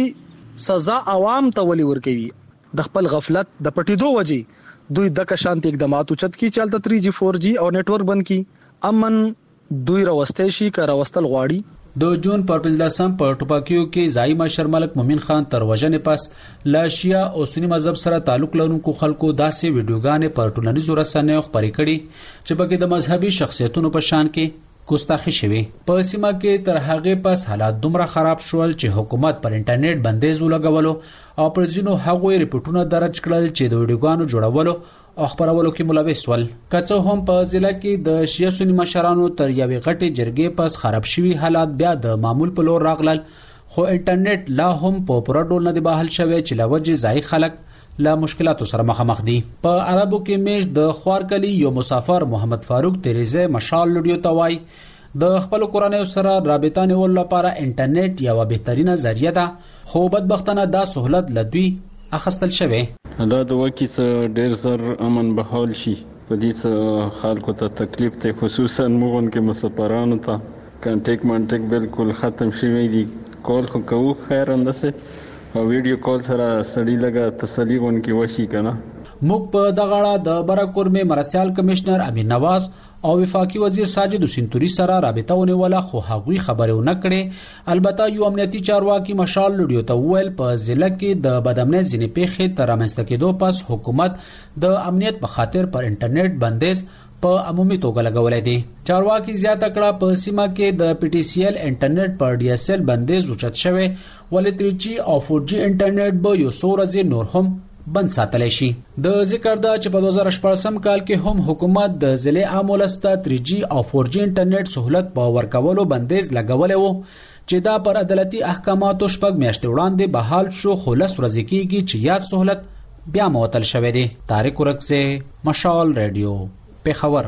دې سزا عوام ته ولي ورکوي د خپل غفلت د پټیدو وجې دوی د کشانت اقدامات اوچت کی چلته تھری جی فور جی او نتورک بند کی امن دوی راوستي شي کار واستل غواړي. د جون پر پنځلسم په ټوپاکیو کې ځای مشر ملک مومن خان تر وژنې پس لا شیا او سنی مذهب سره تعلق لرونکو خلکو داسې ویډیوګانې پر ټولنیزو رسنیو خپرې کړي چې پکې د مذهبي شخصیتونو په شان کې ګستاخی شوی. په سیمه کې تر هغه پس حالات دومره خراب شول چې حکومت پر انټرنیټ بندیز ولګولو او پر ځینو هغوی ریپورتونه درج کړل چې د ویډیوګانو جوړولو او خبرولو کې ملوث ول. کڅو هم په ضلع کې د شیعه سنی مشرانو تر یوې غټې جرګې پس خراب شوی حالات بیا د معمول په لور راغلل خو انټرنیټ لا هم په پوره ډول نه دی بحال شوی چې لوجه ځای خلک لا مشکلاتو سره مخامخ دي. په عربو کې میش د خوارکلی یو مسافر محمد فاروق تریزه مشال لډیو توای د خپل کورنۍ سره رابطه نیول لپاره انټرنیټ یو بهترینه ذریعہ ده خو بدبختانه دا سہولت لدوی اخستل شوی. دا د وکیل ډیر زر امن بحال شي په دې خلکو ته تکلیف ته خصوصا موږ کې مسافرانو ته کانټیکټ مانټیک بالکل ختم شوی دی. کال خو کوو خیر اندسه او ویډیو کال سره سړی لګا تسلی ونکي وشي کنه. موږ په دغه اړه د برکور مې مرسیال کمشنر امین نواز او وفاقي وزیر ساجد حسین توري سره رابطه ونیوله خو هغوی خبرونه نه کړي. البته یو امنیتي چارواکي مشال لډیو ته ویل په ضلع کې د بدامنۍ ځینې پیښې تر رامنځته کېدو پس حکومت د امنیت په خاطر پر انټرنیټ بندیز په عمومي توګه لګولې دي. چارواکي زیاته کړه په سیمه کې د پی ټی سی ایل انټرنیټ پر ډي اس ایل بندیز اوچت شوی ولې تھری جی او فور جی انټرنیټ به یو څو ورځې نور هم بند ساتل شي. د ذکر دا چې په دوه زره شپږم کال کې هم حکومت د ضلع عامولسته تھری جی او فور جی انټرنیټ سہولت په ورکولو بندیز لګولې وو چې دا پر عدالتي احکاماتو شپږ میاشتې وړاندې بحال شو خو لس ورځې کېږي چې یاد سہولت بیا معطل شوی دی. طارق اورګزی مشال ریډیو په خبر.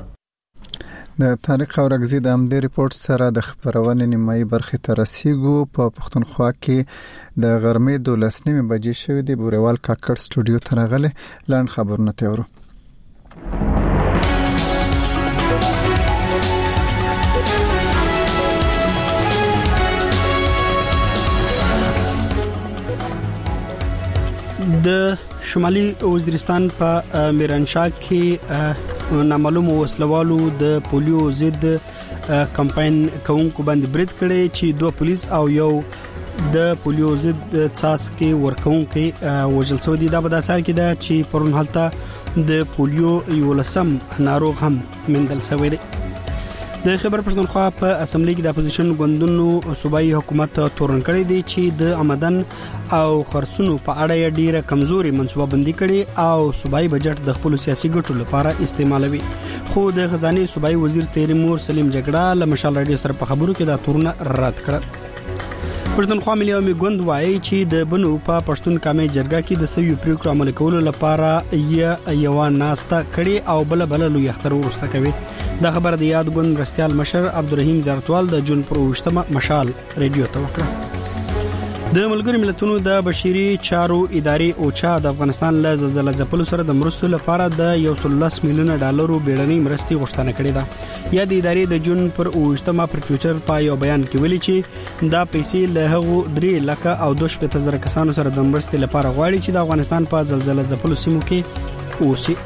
د طارق اورګزی د امدی ریپورت سره د خبرونې نیمایي برخه ته رسیدو. په پښتونخوا کې د غرمې دولس نیمه بجې شوې دی. بوریوال کاکړ سټوډیو ته راغله لاند خبرونه ته ورو. شمالي وزیرستان په میرانشاه کې نامعلوم وسلوالو د پولیو ضد کمپاین کوونکو باندې برید کړي چې دوه پولیس او یو د پولیو ضد څاڅکي ورکوونکي وژل شوی دي. دا په داسې حال کې ده چې پرون هلته د پولیو یو لسم ناروغ هم مندل شوی دی. د خیبر پښتونخوا په اسمبلی کې د اپوزیشن ګوندونو صوبایي حکومت تورن کړی دی چې د آمدن او خرڅونو په اړه ډیره کمزوري منصوبه بندي کړي او صوبایي بجټ د خپل سیاسي ګټو لپاره استعمالوي. خو د خزانه صوبایي وزیر تیمور سلیم جګړه له مشال رادیو سره په خبرو کې دا تورن رد کړ. پښتونخوا ملي عوامي ګوند وایي چې د بنو په پښتون کامې جرګه کې د سوي پریکړو عمل کولو لپاره یې یو ناستا کړي او بل بل لوی اختر ورسته کوي. دا خبر د یاد ګوند رستيال مشر عبدالرحیم زرتوال د جون پر وشتمه مشال رادیو ته وکړه. د ملګری ملتونو د بشري چارو ادارې اوچا د افغانستان له زلزلې ځپلو سره د مرستو لپاره د یو سل لس میلیونه ډالرو بیړنۍ مرستې غوښتنه کړې ده. یا د ادارې د جون پر وشتمه پر ټوئیټر په یو بیان کې ویلي چې دا پیسې له هغو درې لکه او دوه شپږ زره کسانو سره د مرستې لپاره غواړي چې د افغانستان په زلزلې ځپلو سیمو کې اوسي.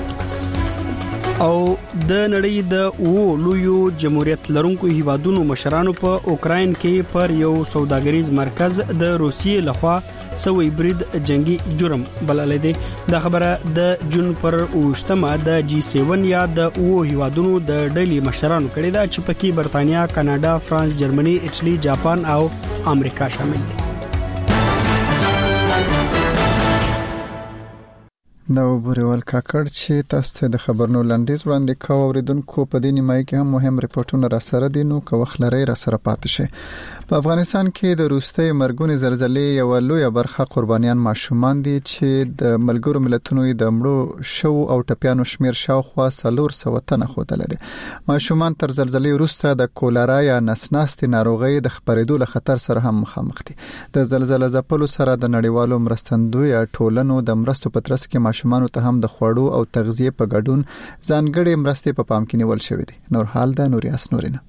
او د نړۍ د او لویو جمهوریت لرونکو هیوادونو مشرانو په اوکراین کې پر یو سوداګریز مرکز د روسیې لخوا سوي برید جنگي جرم بلل دي. دا خبره د جون پر اوشتمه د جی سیون یا د او هیوادونو د ډلې مشرانو کړي دا چې پکې برتانیا، کاناډا، فرانس، جرمني، ایټالي، جاپان او امریکا شامل دي. نو بوريوال کاکړ چې تاسو د خبرونو لاندیز وړاندې کوو اوریدونکو په دې نیمه کې هم مهم ریپورتونه را سره دي نو کوخلری را سره پاتې شي. په افغانستان کې د روستي مرګونی زلزلې یو لوی برخه قربانیان ماشومان دي چې د ملګرو ملتونو د مړو شو او ټپيانو شمیر شاوخوا څلور سوه تنه خوده لري. ماشومان تر زلزلې وروسته د کولرا یا نسناستي ناروغي د خبرېدو له خطر سره هم مخامخ دي. د زلزلې ځپلو سره د نړیوالو مرستندوی ټولنو د مرستو په ترڅ کې ماشومان ته هم د خوړو او تغذیه په ګډون ځانګړي مرستې په پام کې نیول شوې دي. نور حال د نوریاس نورینه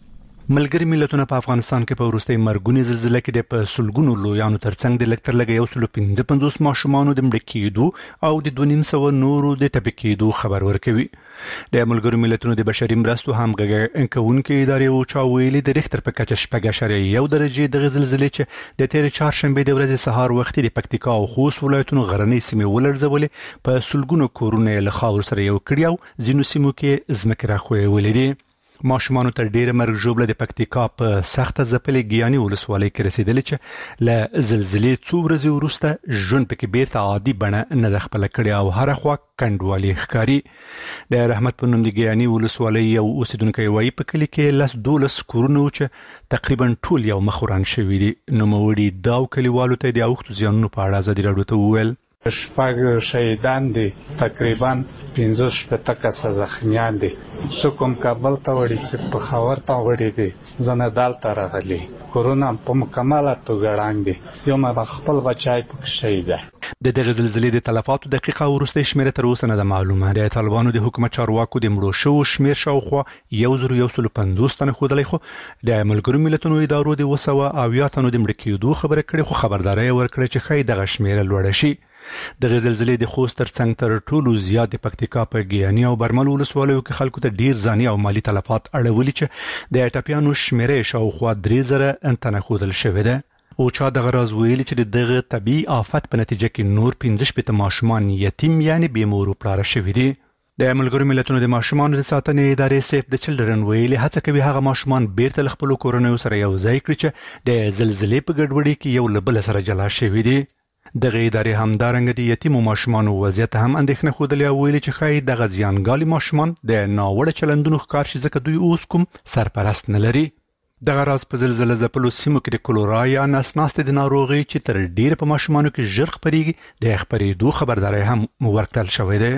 ملګری ملتونه په افغانستان کې په وروستي مرګونی زلزلې کې د په سلګونو لویانو ترڅنګ د لکتر لګي یو سل پنځه پنځوس ماشومانو د مړ کېدو او د دوه نیم سوه نورو د ټپي کېدو خبر ورکوي. د ملګری ملتونو د بشري مرستو همغږي انکونکو ادارې او چا ویلي د ریختر په کچه شپږ اعشاریه یو درجه د زلزلې چې د تیر چهارشنبه د ورځې سهار وخت د پکتیکا او خوست ولایتونو غرنۍ سیمې ولړزولې په سلګونو کورونه له خاور سره یو کړی او ځینو سیمو کې ځمکې راخوي دي. ماشومان تر ډیره مرګ جوړه د پکتیکا په سخته ځپلې ګیاني ولسوالۍ کې رسیدل چې له زلزلې څو ورځې وروسته ژوند پکې بیرته عادي بڼه نه خپل کړي او هر خوا کندوالي ښکاری. د رحمت په نوم د ګیاني ولسوالۍ یو اوسیدونکو وایي په کلی کې لاس دولس کورونه چې تقریبا ټول یو مخوران شوي دي. نو موړي داو کلیوالو ته د اوختو زیانونو په اړه ازادي راډیو ته وویل شپږ شهیدان دي، تقریبا پنځه شپږ کسه زخمیان دي. څوک هم کابل ته وړي چې په خاور ته وړي دي، زنه دالته راغلي، کورونه په مکمله توګه ړنګ دي. یو ما خپل بچای په شهید دی. د دغه زلزلې د تلفاتو دقیقه وروسته شمیره تر اوسه نه ده معلومه. د طالبانو د حکومت چارواکو د مړو شو شمیر شاوخوا یو زر یو سل پنځوس تنه ښودلی، خو د ملګرو ملتونو ادارو د اوه سوه اویا تنو د مړه کېدو خبره کړې، خو خبرداری ورکړه چې ښایي دغه شمیره لوړه شي. د زلزلې د خوست ترڅنګ تر ټولو زیات د پکتیکا په ګیاني او برمل ولسوالیو کې خلکو ته ډیر ځاني او مالی تلفات اړولي چې د ټپيانو شمیره شاوخوا درې زره انتنه خودل شوې ده. او چا دغه راز ویلي چې دغه طبي آفت په نتیجه کې نور پنځه شپږ ماشومان یتیم یعنی بې مور او پلار شوي دي. د ملګرو ملتونو د ماشومانو د ساتنې ادارې سیف د چلډرن ویلي هڅه کوي هغه ماشومان بیرته له خپلو کورنیو سره یو ځای کړي چې د زلزلې په ګډوډۍ کې یو له بل سره جلا شوي دي. دغه ادارې همدارنګه د یتیمو ماشومانو وضعیت هم اندېښنه ښودلې او ویلي چې ښایي دغه زیانګالي ماشومان د ناوړه چلندونو ښکار شي ځکه دوی اوس کوم سرپرست نه لري. دغه راز په زلزلې ځپلو سیمو کې د کولرا یا نسناستي د ناروغۍ چې تر ډیره په ماشومانو کې ژر خپرېږي د خپرېدو خبرداری هم ورکړل شوی دی.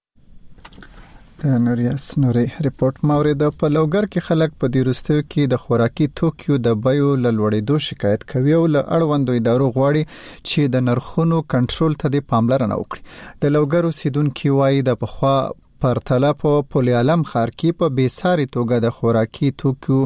د نوریاس نوري ریپورت مورید په لوګر کې خلک په دې وروستیو کې د خوراکي توکیو د بیو لوړېدو شکایت کوي او له اړوندو ادارو غواړي چې د نرخونو کنټرول ته د پاملرنه وکړي. د لوګر اوسیدونکو وایي د پخوا پرتله په پولیالم ښار کې په بیساري توګه د خوراکي توکو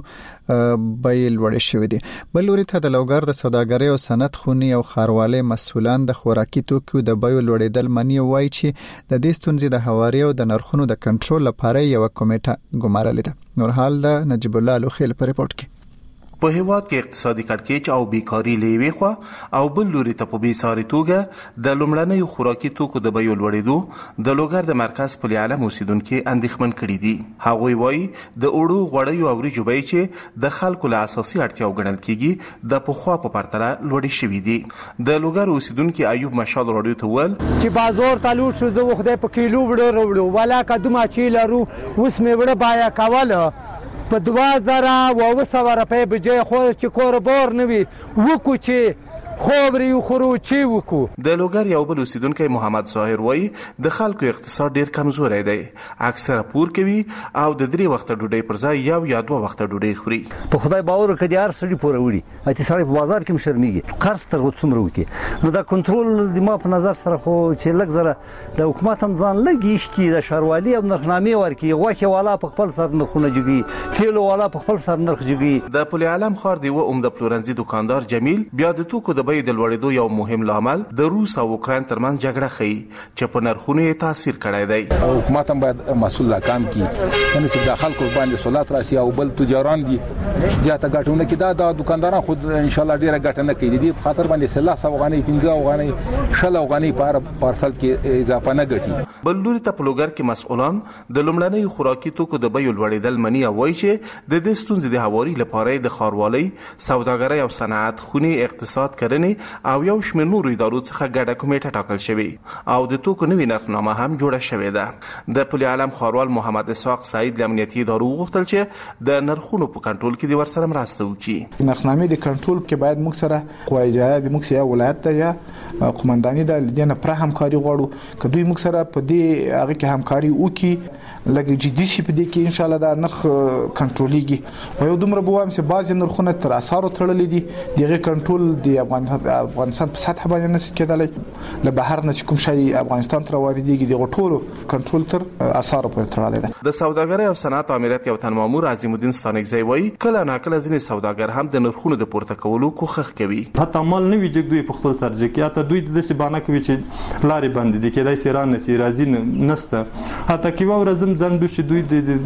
بیې لوړې شوې دي. بل لوري ته د لوګر د سوداګرۍ او صنعت خونې او ښاروالۍ مسؤلان د خوراکي توکو د بیو لوړېدل مني وایي چې د دې ستونزې د هواري او د نرخونو د کنټرول لپاره یو کمیټه ګمارلې ده. نور حال د نجیب الله لوخیل په ریپورت کې. په هیواد کې اقتصادي کړکېچ او بیکاری لوي خو او بل لوري ته په بیساري توګه د لومړنۍ خوراکي توکو د بیو لوړېدو د لوګر د مرکز په عالم اوسیدونکو اندېښمن کړي دي. هغوی وایي د اوړو غوړیو او وریجو بیې چې د خلکو له اساسي اړتیاو ګڼل کیږي د پخوا په پرتله لوړې شوې دي. د لوګر اوسیدونکو ایوب مشال راډیو ته ول چې بازار ته لوټ شو زه خدای په کیلو وړو وړو ولا کدوما چې لرو اوس مې وړه بایا کوله په دوه زره او سوه روپۍ بجې خو چې کوربار نه وي وکو چې خوبري خورو چې وکو. د لوګر یو بل اوسیدونکی محمد ظاهر وایي د خلکو اقتصاد ډیر کمزوري دی. اکثره پور کوي او د درې وخت ډوډۍ پر ځای یو یا دوه وخت ډوډۍ خوري. په خدای باور کړي هر سړي پور وړي اته سړي په بازار کې مشرميږي قرض تر څومره وکي. نو دا کنټرول د ما په نظر سره خو چې لږ زره د حکومت هم ځان لګیش کی د شاروالي او نرخنامې ورکی غوښه والا په خپل سر نرخونه جوړي کیلو والا په خپل سر نرخ جوړي. د پل عالم خار دی و عمده پلورنځي دکاندار جمیل بیا د توکو د بیې د لوړېدو یو مهم لامل د روس او اوکراین ترمنځ جګړه ښيي چې په نرخونو یې تاثیر کړی دی. حکومت هم باید مسؤل کام کړي یعنی چې د خلکو باندې سولات راشي او بل تجاران دي جاته ګټونه کې دا د دکانداران خود ان شاء الله ډیره ګټه نه کوي. دي په خاطر باندې سلاس افغاني پنځه افغاني شل افغاني په پارسل کې اضافه نه ګټي. بل لوري ته په لوګر کې مسؤلان د لومړنۍ خوراکي توکو د بیو لوړېدل مني او وایي چې د دې ستونزې د هواري لپاره د ښاروالۍ سوداګرۍ او صنعت خونې اقتصاد کرنې او یو شمېر نورو ادارو څخه ګډه کمیټه ټاکل شوې او د توکو نوې نرخنامه هم جوړه شوې ده. د پل عالم ښاروال محمد اسحاق سعید له امنیتي ادارو وغوښتل چې د نرخونو په کنټرول کې د ورسره مرسته وکړي. نرخنامې د کنټرول کې باید موږ سره قوای جهاد د موږ سره ولایت ته یا قومنداني د لدینه پر همکاري غواړو که دوی موږ سره په دې هغه کې همکاري وکړي لکه جدي شي په دې کې ان شاء الله دا نرخ کنټرولېږي. او یو دومره به وایم چې بعض نرخونه تر اسعارو تړلې دي دغه کنټرول د افغانستان په سطح باندې نشي کېدلی له بهر نه کوم شی افغانستان تر واردېږي دغه ټولو کنټرول تر اسعارو پورې تړلی ده. د سوداګرۍ او صنعت امریت یو تن مامور عظیم الدین ستانکزی وایي کله ناکله ځینې سوداګر هم د نرخونو د پورته کولو کوښښ کوي. حتی مال نه وي چې دوی په خپل سر ځکه یا ته دوی د دې بانه کوي چې لارې بندې دي کېدای سي رانه سي راځي نسته حتی کې و ورځم ځم دوی دوی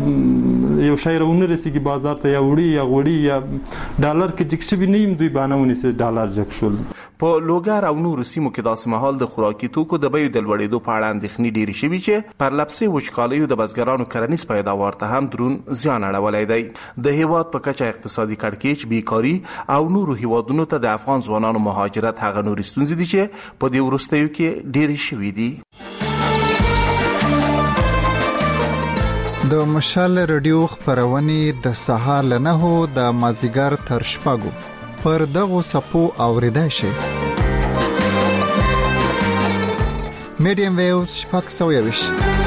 د یو شی راونه رسیږي بازار ته یا وړي یا غوړي یا ډالر کې جک شوی نیم دوی بانه ونیسي ډالر جک شول. په لوګر او نور سیمو کې داسې مهال د خوراکي توکو د بیو د لوړېدو په اړه اندېښنې ډېرې شوي چې پر لپسې وچکالیو د بزګرانو کرنیز پیداوار ته هم درون زیان اړولی دی. د هیواد په کچه اقتصادي کړکېچ بیکاري او نورو هیوادونو ته د افغان ځوانانو مهاجرت هغه نورې ستونزې دي چې په دې وروستیو کې ډېرې شوي دي. د مشال رادیو خبرونه د سهار له نهو د مازیګر تر شپږو پر دغو سپو اوریدای شي. میډیم ویوز شپږ سوه یویش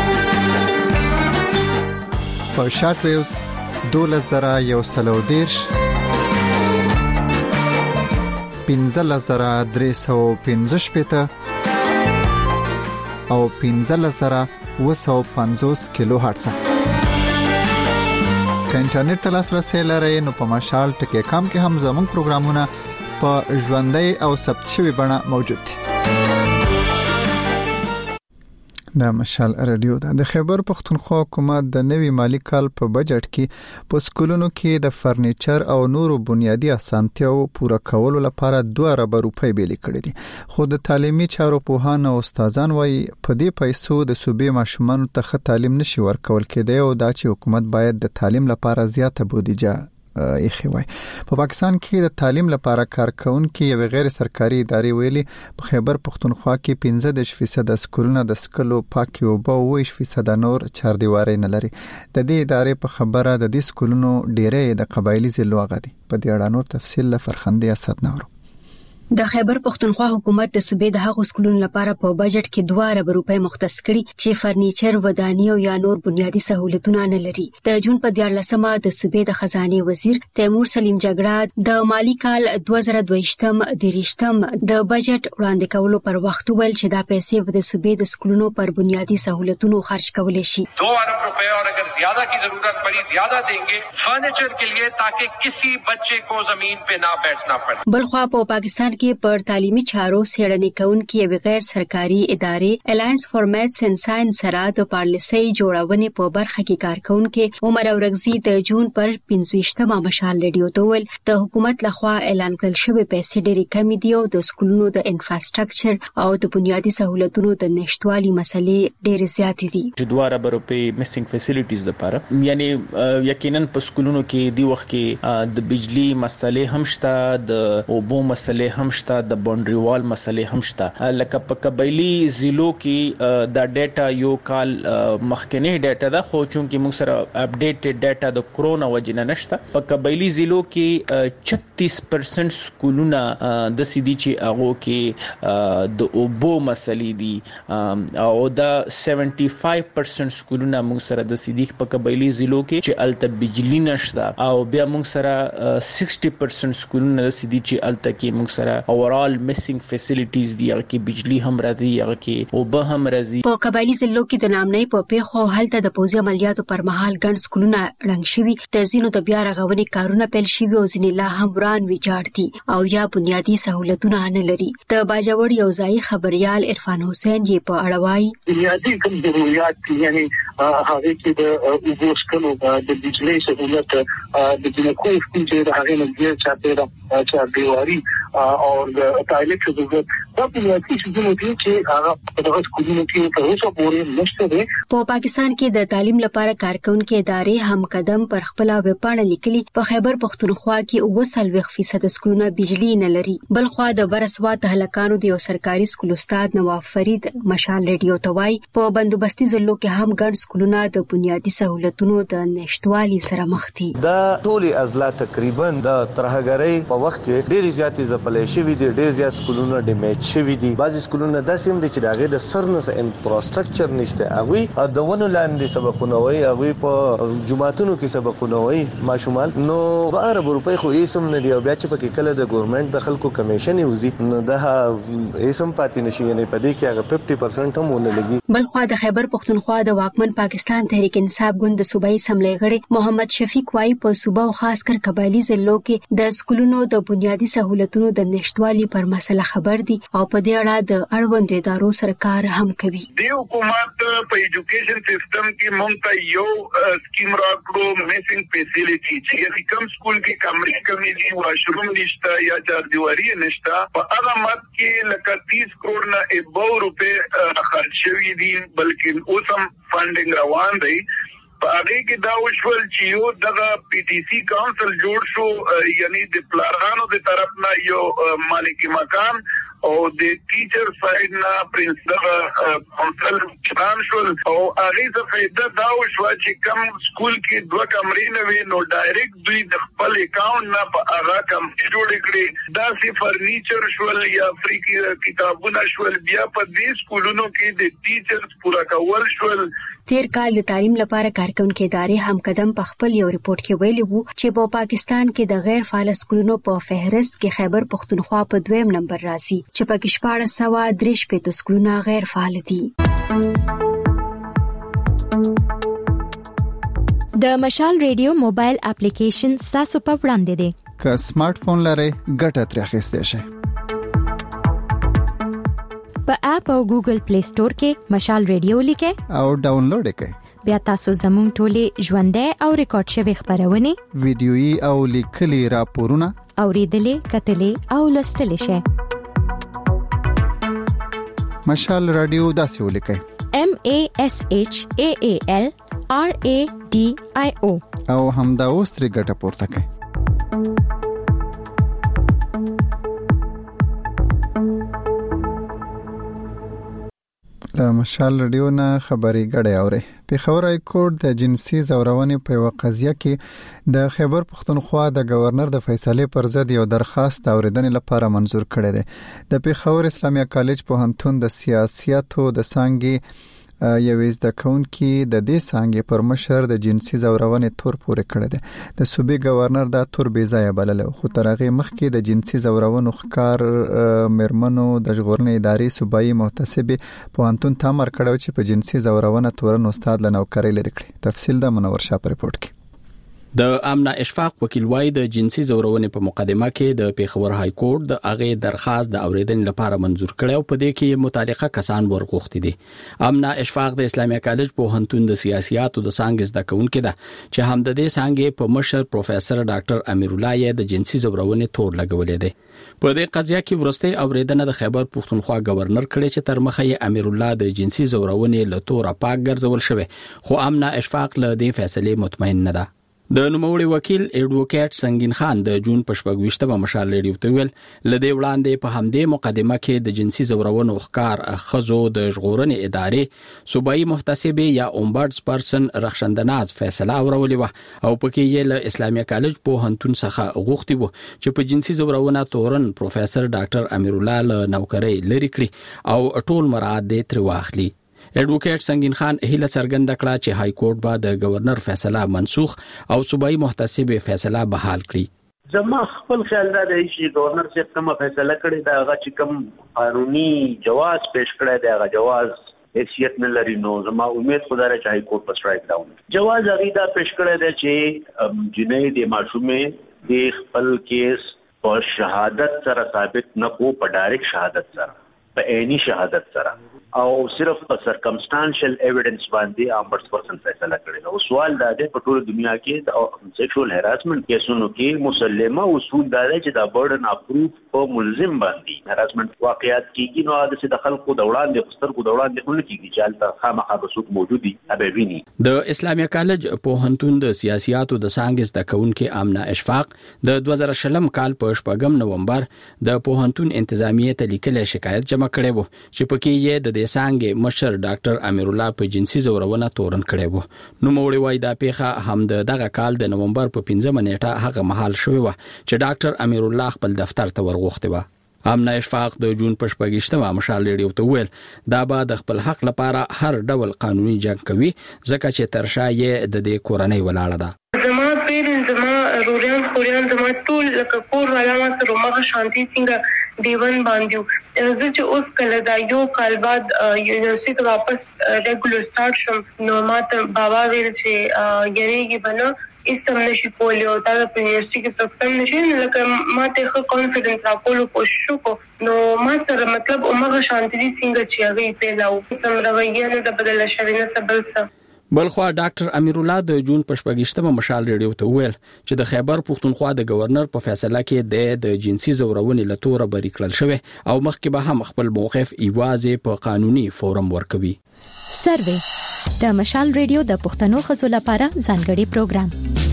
په شارټ ویوز دولس زره یو سل او دېرش پنځلس زره درې سوه پنځه شپېته او پنځلس زره اوه سوه پنځوس کیلو هرتز. که انټرنیټ ته لاسرسی لرئ نو په مشال ټکی کام کې هم زموږ پروګرامونه په ژوندۍ او ثبت شوي بڼه موجود دي. د مشال رادیو ده. د خیبر پښتونخوا حکومت د نوي مالی کال په بجټ کې په سکولونو کې د فرنیچر او نورو بنیادی اسانتیاو پوره کولو لپاره دوه ارب روپۍ بیل کړې دي. خو د تعلیمي چارو پوهان او استادان وايي په دې پیسو د صوبې ماشومانو ته ښه تعلیم نشي ورکول کېدی او دا چې حکومت باید د تعلیم لپاره زیاته بودیجه ایخي وای. په پاکستان کې د تعلیم لپاره کارکونکو یو غیر سرکاري ادارې ویلي په خیبر پښتونخوا کې پنځه فیصد سکولونه د سکلو پاکي او اووه فیصد نور چاردیواري نه لري. د دې ادارې په خبره د دې سکولونو ډیره د قبایلی ځلوغه دي. په دې اړه نور تفصیل له فرخندې اسد نورو. د خیبر پښتونخوا حکومت د صوبې د هغو سکولونو لپاره په بجټ کې دوه ارب روپۍ مختص کړي چې فرنیچر، ودانۍ او یا نور بنیادی سہولتونه نه لري. د جون په دیارلسمه د صوبې د خزانه وزیر تیمور سلیم جګړه د مالی کال دوه زره دوه ویشتم دیرشتم د بجټ وړاندې کولو پر وخت ویل چې دا پیسې د صوبې د سکولونو پر بنیادی سہولتونو خرج کولای شي. دو ارب روپے اور اگر زیادہ کی ضرورت پڑی زیادہ دیں گے فرنیچر کے لیے تاکہ کسی بچے کو زمین پہ نہ بیٹھنا پڑے. بلخوا په پاکستان کې پر تعلیمي چارو څېړنې کوونکې یو غیر سرکاري ادارې الاینس فار میتھس اینڈ ساينس سره د پالیسي جوړونې په برخه کې کار کوونکې عمر اورغزي د جون پر پنځويشتمه مشال ریډیو ته ویل د حکومت لخوا اعلان کړل شوی پیسې ډېرې کمې دي او د سکولونو د انفراستراکچر او د بنیادی سہولتونو د نشټوالي مسلې ډېرې زیاتې دي. چې دوه ارب روپۍ میسنګ فیسیلیټیز لپاره یعنی یقینا په سکولونو کې دی وخت کې د بجلی مسلې هم شته، د اوبو مسلې هم شته، د باونډري وال مسلې هم شته. لکه په قبایلی ضلعو کې دا ډیټا یو کال مخکنی ډیټا ده، خو چونکې موږ سره اپډیټډ ډیټا د کرونا وجنه نشته. په قبایلی ضلعو کې چھتیس پرسنټ سکولونه د سیدي چې هغه کې د اوبو مسلې دي او دا پچهتر پرسنټ سکولونه موږ سره د سیدي په قبایلی ضلعو کې چې الته بجلی نشته او بیا موږ سره شصت پرسنټ سکولونه د سیدي چې الته کې موږ سره اورال میسنګ فیسیلیټیز دی، هغه کې بجلی هم راځي، هغه کې اوبه هم راځي. په قبایلی ضلعو کې د نامنۍ په پیښو هلته د پوځي عملیاتو پر مهال ګڼ سکولونه رنګ شوي، د ځینو د بیا رغونې کارونه پیل شوي او ځینې لا هم وران ویجاړ دي او یا بنیادی سہولتونه نه لري. د باجوړ یو ځای خبريال عرفان حسین یې په اړه وایي بنیادی کوم ضرورت یعنی هغه کې د اوبو سکلو د بجلی سہولت د جنکو سکول چې د هغه نږدې چاپیره چا دیواری او د ټایلټ ضرورت دا بنیادی شیزونه دي چې هغه په دغه سکولونو کې تر اوسه پورې نشته دي. په پاکستان کې د تعلیم لپاره کارکونکو ادارې هم قدم پر خپل ویبپاڼه لیکلي په خیبر پښتونخوا کې اوه سلويخ فیصد سکولونه بجلی نه لري. بل خو د برسوات هلکانو د یو سرکاري سکول استاد نواف فرید مشال ریډیو ته وایي په بندوبستي ضلعو کې هم ګڼ سکولونه د بنیادی سہولتونو د نشټوالي سره مخ دي. دا ټولي ازلا تقریبا د ترهګرۍ په وخت کې ډېری زیاتې ځپلې شوې دي، ډېر زیات سکولونه ډیمیج شوي دي. بعضي سکولونه داسې هم دي چې دغه د سرنس انفراستراکچر نشته، هغه د ونو لاندې سبقونه وایي، هغه په جماعتونو کې سبقونه وایي ماشومان. نو دوه ارب روپۍ خو ایسم نه دی او بیا چې پکې کله د ګورنمنت د خلکو کمیشن یوزي نو دا ایسم پاتې نشي، یعنی په دې کې هغه پنځه پرسنټ هم ونه لګي. بل خو د خیبر پښتونخوا د واکمن پاکستان تحریک انصاف ګوند د صوبایي اسمبلی غړي محمد شفیق وايي په صوبه او خاص کر قبایلی ضلعو کې د سکولونو د بنیادی سہولتونو د نشټوالي پر مسله خبر دي او په دې اړه د اړوند ادارو سرکار هم کوي. د حکومت په ایجوکیشن سیستم کې مونږ یو سکیم راکړو میسنګ فیسیلیټی چې کوم سکول کې کمرې کمی دي، واشروم نشته یا چاردیواری نشته، په هغه مت کې لکه تیس کروڑ نه ابو روپے خرج شوي دي بلکې اوس هم فنډینګ روان دی. په هغه کې دا وشول چې یو دغه پی ټی سی کونسل جوړ شو، یعنی د پلانانو د طرف نه یو مالکی مکان او د ټیچر سایډ نه پرنسپل کونسل چلان شول او هغه څه فائدہ دا وشو چې کم سکول کې دوه کمرې نه وي نو ډایرکټ دوی د خپل اکاونټ نه په هغه کمرې جوړ کړي، دا سي فرنیچر شول یا فری کتابونه شول، بیا په دې سکولونو کې د ټیچرز پورا کول شول. تیر کال د تعلیم لپاره کارکونکو ادارې هم قدم په خپل یو ریپورت کې ویلي وو چې په پاکستان کې د غیر فعال سکولونو په فهرست کې خیبر پښتونخوا په دویم نمبر راځي چې پکې شپږ سوه درې شپږ سکولونه غیر فعال دي. د مشال ریډیو موبایل اپلیکیشن تاسو په وړاندې دی. که سمارټ فون لرئ ګټه ترې اخیستئ شئ. په اپ او ګوګل پلی سٹور کې مشال ریډیو لیکئ او ډاونلوډ کړئ. بیا تاسو زموږ ټولې ژوندۍ او ریکارډ شوی خبرونه ویډیويي او لیکلي راپورونه اوریدلې کتلې او لوستلې شئ. مشال رادیو داسې ولیکئ M A S H A A L R A D I O او همدا اوس ترې ګټه پورته کړئ. د مشال رادیو نه خبري غړې اوري. پیښور های کورټ د جنسي زورونې په یو قضیه کې د خیبر پښتونخوا د گورنر د فیصلې پر ضد یو درخواست اوریدنې لپاره منظور کړی دی. د پیښور اسلامیه کالج پوهنتون د سیاستو د څانګې یو زده کوونکی د دې څانګې پر مشر د جنسي زورونې تور پورې کړی دی. د صوبې گورنر دا تور بې ځایه بللی، خو تر هغې مخکې د جنسي زورونو ښکار میرمنو د ژغورنې ادارې صوبایي محتسبې پوهنتون ته امر کړی چې په جنسي زورونه تورن استاد له نوکرۍ لرې کړي. تفصیل د منور شاه په ریپورت کې. د امنا اشفاق وکیل وای د جنسي زورونې په مقدمه کې د پیښور های کورټ د هغه درخواست د اوریدنې لپاره منظور کړی او په دې کې متعلقه کسان ورغوښتي دي. امنا اشفاق د اسلامیه کالج پوهنتون د سیاسياتو د څانګې زده کوونکي ده چې هم د دې څانګې په مشر پروفیسور ډاکټر امیر الله یې د جنسي زورونې تور لګولې ده. په دې قضیه کې ورسته اوریدنه د خیبر پښتونخوا گورنر کړي چې تر مخه یې امیر الله د جنسي زورونې له تور پاک ګرځول شوی، خو امنا اشفاق له دې فیصلې مطمئن نه ده. د نوموړي وکیل ایډوکیټ سنگین خان د جون په شپږ مشال ریډیو ته ویل لدې وړاندې په همدې مقدمه کې د جنسي زورونو ښکار خزو د ژغورنې ادارې صوبایي محتسبې یا اومبرډز پرسن رخصندناز فیصله اورولې و او پکې یې له اسلامیه کالج پوهنتون څخه غوښتي وو چې په جنسي زورونه تورن پروفیسور ډاکټر امیر الله له نوکرۍ لرې کړي او ټول مراد دې تر واخلي. ایډوکیټ سنگین خان هیله څرګنده کړه چې های کورټ به د گورنر فیصله منسوخ او صوبایي محتسب فیصله بحال کړي. زما خپل خیال دا دی چې گورنر صاحب کومه فیصله کړې ده هغه چې کوم قانوني جواز پیش کړی دی هغه جواز حیثیت نه لري، نو زما امید خو دا چې های کورټ په سټرایک ډاون جواز هغه دا پیش کړی دی چې جنې د ماشومې د خپل کیس په شهادت سره ثابت نه کو، په ډایرکټ شهادت سره، په عیني شهادت سره او صرف په سرکمسټانشل ایویډنس باندې امبرز پرسن فیصله کړی. نو سوال دا دی په ټول دنیا کې د سیکشوال هراسمنت کیسونو کې مسلمه اصول دا دی چې دا برډن اف پروف په ملزم باندې هراسمنت واقعیت کېږي، نو د څه خلکو د وړاندې خستر کو د وړاندې خلک کېږي چې البته خامخا بسوک موجودي ابي ویني. د اسلامیه کالج پوهنتون د سیاسياتو د څانګې زده کوونکي امنا اشفاق د دوه زره شلم کال په شپږم نومبر د پوهنتون انتظامیه ته لیکلي شکایت جمع کړی وو چې پکې یې د دې څانګې مشر ډاکټر امیر الله په جنسي زورونه تورن کړی وو. نو موړي وای دا پیښه هم د دغه کال د نومبر په پنځمه نیټه هغه مهال شوی و چې ډاکټر امیر الله خپل دفتر ته ورغوښتي و. امنا اشفاق د جون په شپږ مشال ریډیو ته ویل دا به د خپل حق لپاره هر ډول قانوني جنگ کوي ځکه چې ترشا یې د دې کورنۍ ولاړه ده. زما پیرن زما روریان خوريان زما ټول لکه کور والا ما سره مخه شانتي څنګه دیوان باندې زه چې اوس کله دا یو کال بعد یونیورسيټي ته واپس ریګولر سٹارټ شم نو ماته بابا ویل چې یریږي بنه اسم نشي کولی او دا په یونیورسيټي کې پرسم نشي، لکه ماته خو کانفیډنس راکولو کوشش وکړو نو ما سره مطلب عمره شانتي څنګه چې هغه پیلاو سم رویه نه د بدل شوی نه سبل څه. بلخوا ډاکټر امیر الله د جون په شپږ مشال ریډیو ته ویل چې د خیبر پښتونخوا د گورنر په فیصله کې د جنسي زورونې له توره بری کړل شوی او مخکې به هم خپل موقف ایوازې په قانوني فورم ورکوي. سروې د مشال ریډیو د پښتنو خزو لپاره ځانګړي پروګرام.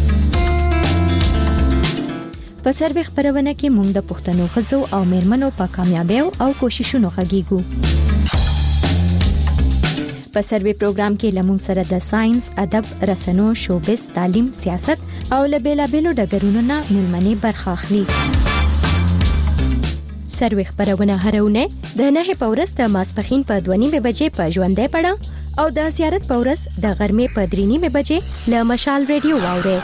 په سروې خبرونه کې موږ د پښتنو خزو او میرمنو په کامیابیو او کوششونو غږیږو. په سروې پروګرام کې لمون سره د ساينس، ادب، رسنو، شوبز، تعلیم، سیاست او لبیلابیلو ډګرونو نه ملمنې برخه اخلي. سروې خبرونه هرونه د نه په ورځ د ماسپخین په دوه نیمه بجې په ژوندې پړه او د زیارت په ورځ د غرمې په درې نیمه بجې له مشال ریډیو واوري.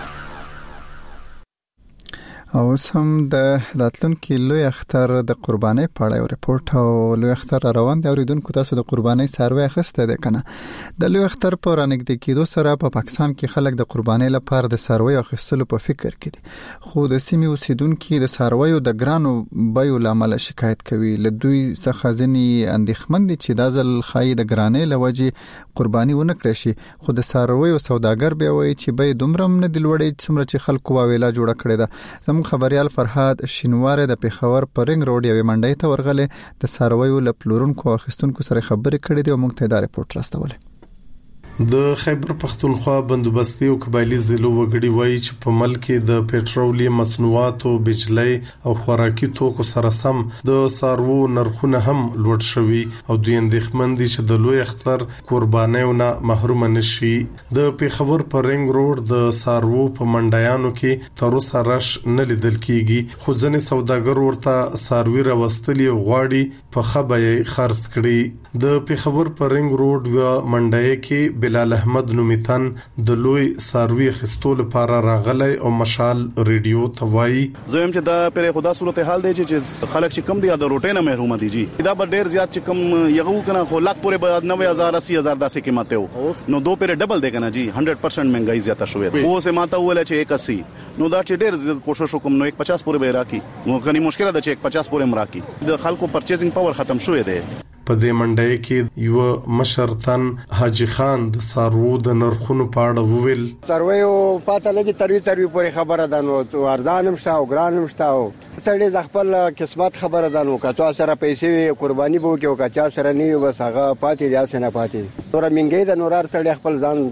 او سم د راتلونکي لوی اختر د قربانۍ په اړه یو ریپورت او لوی اختر روان دی. اوریدونکو تاسو د قربانۍ سروې اخیسته ده کنه؟ د لوی اختر په رانګدې کېدو سره په پاکستان کې خلک د قربانۍ لپاره د سروې اخیستلو په فکر کې دي، خو د سیمې اوسیدونکو د سرویو د ګرانو بیو لامل شکایت کوي. له دوی څخه ځینې اندېښمن دي چې دا ځل خای د ګرانۍ لوجې قرباني ونه کړي شي، خو د سرویو سوداګر به وایي چې به دومره نه د لوړې څومره چې خلکو واویلا جوړه کړې ده. زموږ خبريال فرهاد شینوار د پیښور په رنګ روډ یوې منډۍ ته ورغله د سرویو له پلورونکو اخیستونکو سره خبرې کړې دي او موږ ته دا ریپورت راستوله. د خیبر پختونخوا بندوبستي او قبایلی ضلعو وګړي وایي چې په ملک کې د پېټرولیم مصنوعاتو، بجلی او خوراکي توکو سره سم د سارو نرخونه هم لوړ شوي او دوی اندېښمن دي چې د لوی اختر قربانیو نه محروم نشي. د پیښور په رنګ روډ د سارو په منډیانو کې تر اوسه رش نه لیدل کیږي، خو ځینې سوداګر ورته ساروي راوستلي غواړي په خبرې خرڅ کړي. د پیښور په رنګ روډ و منډای کې بلال احمد نومیتن د لوی ساروي خستو لپاره راغلی او مشال ریډیو توای زم چې دا پر خدا صورتحال دی چې خلک چې کم دي د روټې نه محروم دي. جی دا به ډیر زیات چې کم یغو کنه خو لاک پورې به نوے ہزار اسی ہزار داسې قیمته وو نو دو پر ډبل دی کنه جی صد پرسنٹ مهنګای زیاته شوې او سه ماته ول چې ایک اسی نو دا چې ډیر کوشش وکم نو ایک پچاس پورې به راکی نو کني مشکل ده چې ایک پچاس پورې مراکی د خلکو پرچیزینګ پاور ختم شوې ده. په دې منډای کې یو مشرتن حاجی خان د سارو د نرخونو په اړه وویل سرویو پاته لګي تروي تروي پورې خبره ده نو ارزانم شته او ګرانم شته او سړي د خپل قسمت خبره ده نو کته سره پیسې قرباني بو کې او کچا سره نه بس هغه پاتې دي اسنه پاتې تور منګي د نورار سړي خپل ځان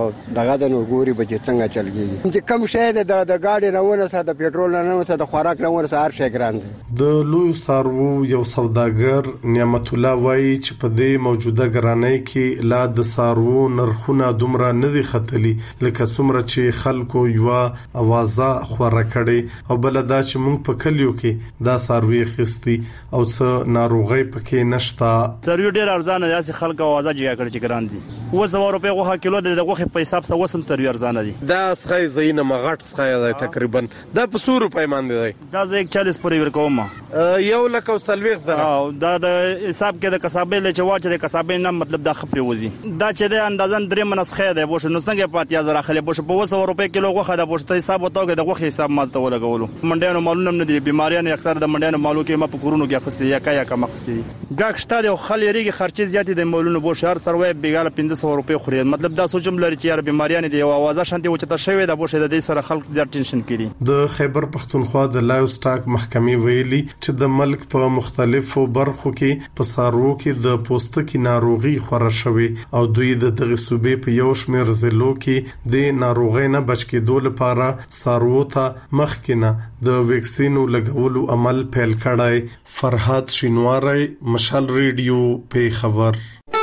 دغه د نور ګوري بچ څنګه چلږي چې کم شې د د گاډي نه ونه سره د پېټرول نه ونه سره د خوراک نه ونه سره هر شي ګران دي. د لوی سارو یو سوداګر نعمت الله وایي چې په دې موجوده ګرانۍ کې لا د سارو نرخونه دومره نه دي ختلي لکه څومره چې خلکو یو اوازه خوره کړي او بل دا چې موږ په کلیو کې دا ساروي خستي او څه ناروغي پکې نشتا. ساروي ډیر ارزانه دي چې خلک اوازه جګه کړي چې ګران دي و زو روپے غوخه کیلو د غوخه په حساب سره وسم ساروي ارزانه دي. دا څخه زینه مغټ څخه تقریبا دا په سو روپے باندې دی دا زه چالیس پورې ورکوم یو لکه سلويخ زره او دا د حساب کې د کسابې له چواچ د کسابې نه مطلب دا خپل وزي دا چې د اندازن درې منسخه ده بوش نو څنګه پاتیا زره خلې بوش په وسو روپے کیلو غوخه د بوش ته حساب وتاو د غوخه حساب مال ته ولګولو منډیانو مالونه نه دي بیماریان اکثر د منډیانو مالو کې ما په کورونو کې خسته یا کیا کما خسته ګاک شته د خلېریږي خرچې زیات دي مالونو بوش هر تروي بیګاله پنځه سوه روپے خوري مطلب دا سوچم لري چې یار بیماریان دي او اوازه شانتي وچته شوی د بوش د دې سره خلک ډېر ټینشن کړي. د خیبر پختونخوا د لایو سټاک محکمې ویلي چې د ملک په مختلفو برخو کې په سارو کې د پوستکي ناروغي خوره شوی او دوی د دغه صوبې په یو شمېر ضلعو کې د ناروغۍ نه بچ کېدو لپاره سارو ته مخکینه د ویکسینو لګولو عمل پیل کړای. فرحات شینواری مشال ریډیو په خبر.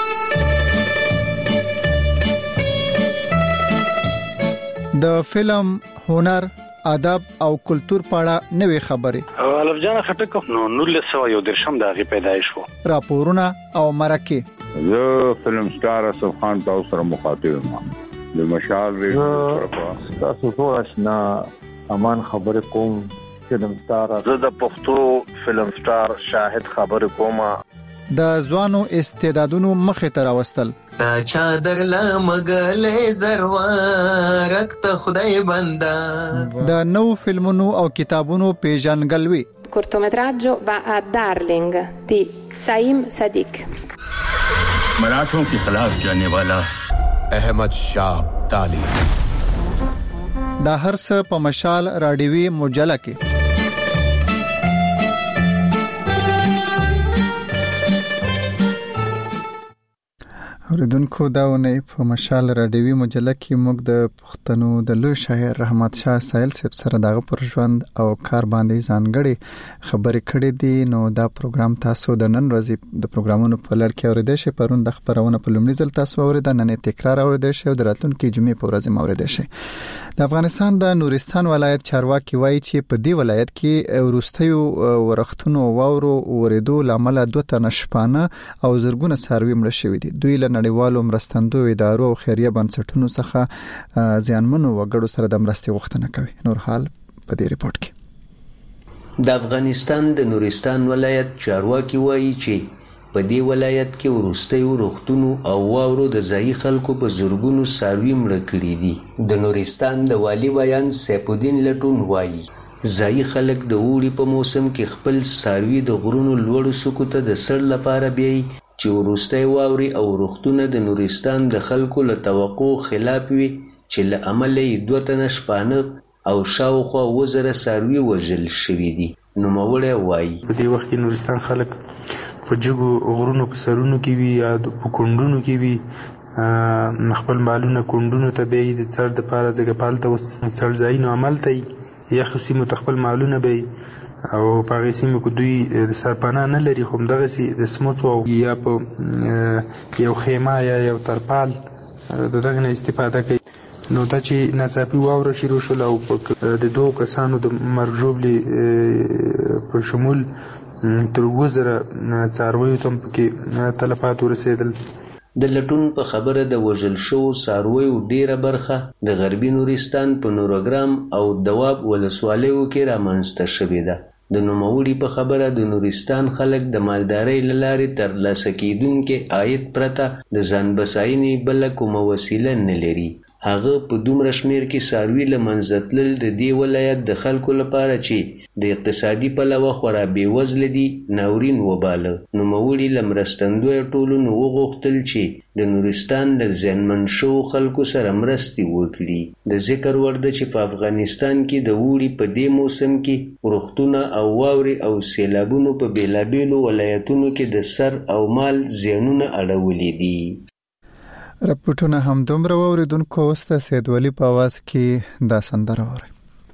د فلم، هنر، ادب او کلچر په اړه نوې خبرې الف جان خټک نو نولس سوه یو درشم د هغې پیدایش وو راپورونه او مرکې. زه فلم سټار اسف خان تاسو سره مخاطب یم د مشال ریډیو تاسو ټول آشنا امان خبرې کوم فلم سټار زه د پښتو فلم سټار شاهد خبرې کوم د ځوانو استعدادونو مخې ته راوستل تا چادر لمغلې زروارک ته خدای بندا د نو فلمونو او کتابونو پیژنګلوي. cortometraggio va a Darling di Saim Sadiq. मराठों के खिलाफ जाने वाला अहमद शाह ताली. دا هر څه په مشال راډیوي مجله کې. اوریدونکو داونه په مشال راډیوي مجله کې موږ د پښتنو د لوی شاعر رحمت شاه سایل صاحب سره دغه پر ژوند او کار باندې ځانګړي خبرې کړې دي. نو دا پروګرام تاسو د نن ورځې د پروګرامونو په لړ کې اوریدئ شئ. پرون د خبرونه په لومړي ځل تاسو اوریدل، نن تکرار اوریدئ شئ او د راتلونکي جمعې په ورځ اوریدئ شئ. د افغانستان د نورستان ولایت چارواکي وایي چې په دې ولایت کې ورستیو ورختونو واورو ورېدو لامل دوه تنه شپانه او زرګونه څاروي مړ شوي دي. دوی له نړیوالو مرستندوی ادارو او خیریه بنسټونو څخه ځانمنو وګړو سره د مرستې غوښتنه کوي. نور حال په دې ریپورت کې. د افغانستان د نورستان ولایت چارواکي وایي چې په دې ولایت کې ورستیو روغتونو او واورو د ځایي خلکو په زرګونو څاروي مړه کړي دي. د نورستان د والي بیان سیف الدین لټون وایي ځایي خلک د اوړي په موسم کې خپل څاروي د غرونو لوړو څوکو ته د سړ لپاره بیایي چې وروستی واوري او روغتونه د نورستان د خلکو له توقع خلاف وي چې له امله یې دوه تنه شپانه او شاوخوا اووه زره څاروي وژل شوي دي. نوموړی وایي په دې وخت کې نورستان خلک په جګو غرونو په سرونو کې وي یا په کونډونو کې وي خپل مالونه کندونو ته به د څړ د پاره ځکه پالته اوس څړ ځای نو عمل ته یا خصوصي متخپل مالونه به او په هغه سیمه کې دوی سرپناه نه لري، خو دغه سي د سموڅو یا په یو خیمه یا یو ترپال دغه نه استفاده کوي. نو دا چې ناڅاپي واوره شروع شول او د دوه کسانو د مرګ ژوبلې په شمول تر وزره څارویو ته پکې تلفات ورسېدل. د لټون په خبره د وژل شوو څارویو ډیره برخه د غربي نورستان په نورګرام او دواب ولسوالیو کې رامنځته شوې ده. د نوموړي په خبره د نورستان خلک د مالدارۍ له لارې ترلاسه کیدونکي عاید پرته د ځان بساینې بله کومه وسیله نه لري. هغه په دومره شمیر کې څاروي له منځه تلل د دې ولایت د خلکو لپاره چې د اقتصادي پلوه خورا بېوزله دي ناورین وباله. نوموړي له مرستندویو ټولنو وغوښتل چې د نورستان د زیانمن شوو خلکو سره مرستې وکړي. د ذکر وړ ده چې په افغانستان کې د اوړي په دې موسم کې ورښتونه او واورې او سیلابونو په بېلابېلو ولایتونو کې د سر او مال زیانونه اړولي دي. رپورټونه هم دومره واوریدونکو اوسته سید ولی په आवाज کې دا سندره وره.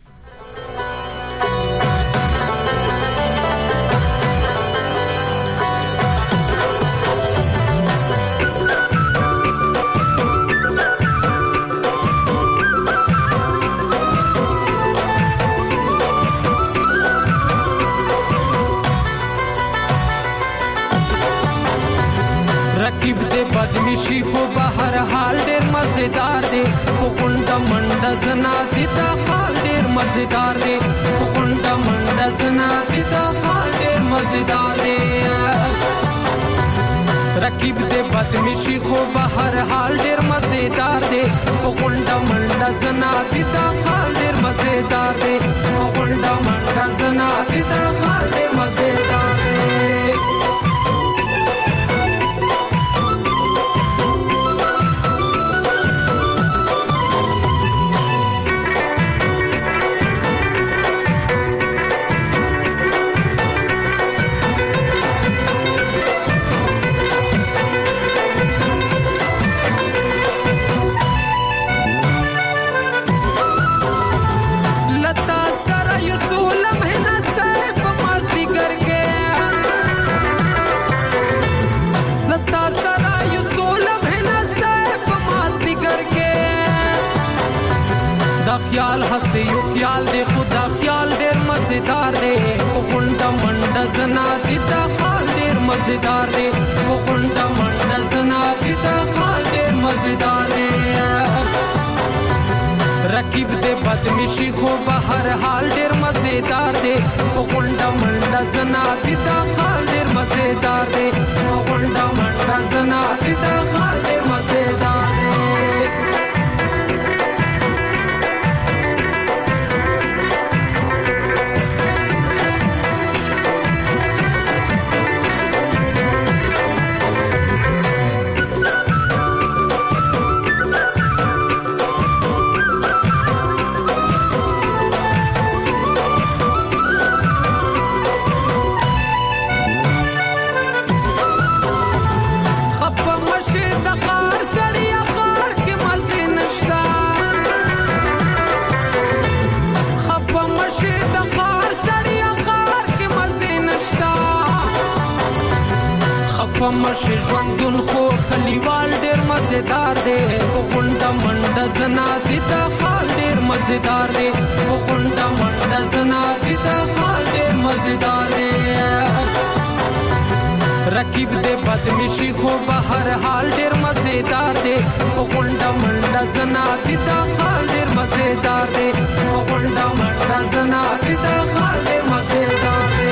رقیب دے بدمشی خو بهر حال ډیر مزیدار دی، غونډه منډه زنا دي دا خال ډیر مزیدار دی، غونډه منډه زنا دي دا خال ډیر مزیدار دی. رقیب دے بدمشی خو بهر حال ډیر مزیدار دی، غونډه منډه زنا دي دا خال ډیر مزیدار دی، غونډه منډه زنا دي دا خال ډیر مزیدار دی. خیال هسه یو خیال دے خدا خیال ډیر مزیدار دے، غونډه منډه زنا دي دا خال ډیر مزیدار دے، غونډه منډه زنا دي دا خال ډیر مزیدار دے. رقیب دے بدمشی خو بهر حال ډیر مزیدار دے، غونډه منډه زنا دي دا خال ډیر مزیدار دے، غونډه منډه زنا دي دا خال ډیر مزیدار دے. مرشي ژوندون خو کلیوال ډیر مزیدار دی، غونډه منډه زنا دي دا خال ډیر مزیدار دی، غونډه منډه زنا دي دا خال ډیر مزیدار دی. رقیب دے بدمشی خو بهر حال ډیر مزیدار دی، غونډه منډه زنا دي دا خال ډیر مزیدار دی، غونډه منډه زنا دي دا خال ډیر مزیدار دی.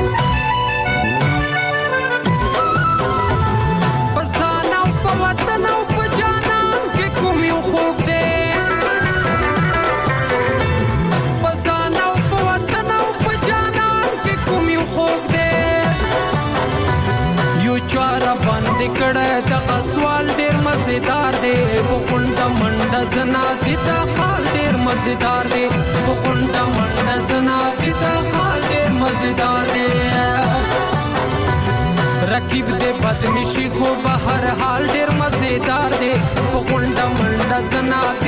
But کړه د سوال ډیر مزیدار دی په غونډه منډه زنا د خال ډیر مزیدار دی په غونډه منډه زنا د خال ډیر مزیدار دی رقیب دې بدمشي خو به هر حال ډیر مزیدار دی په غونډه منډه زنا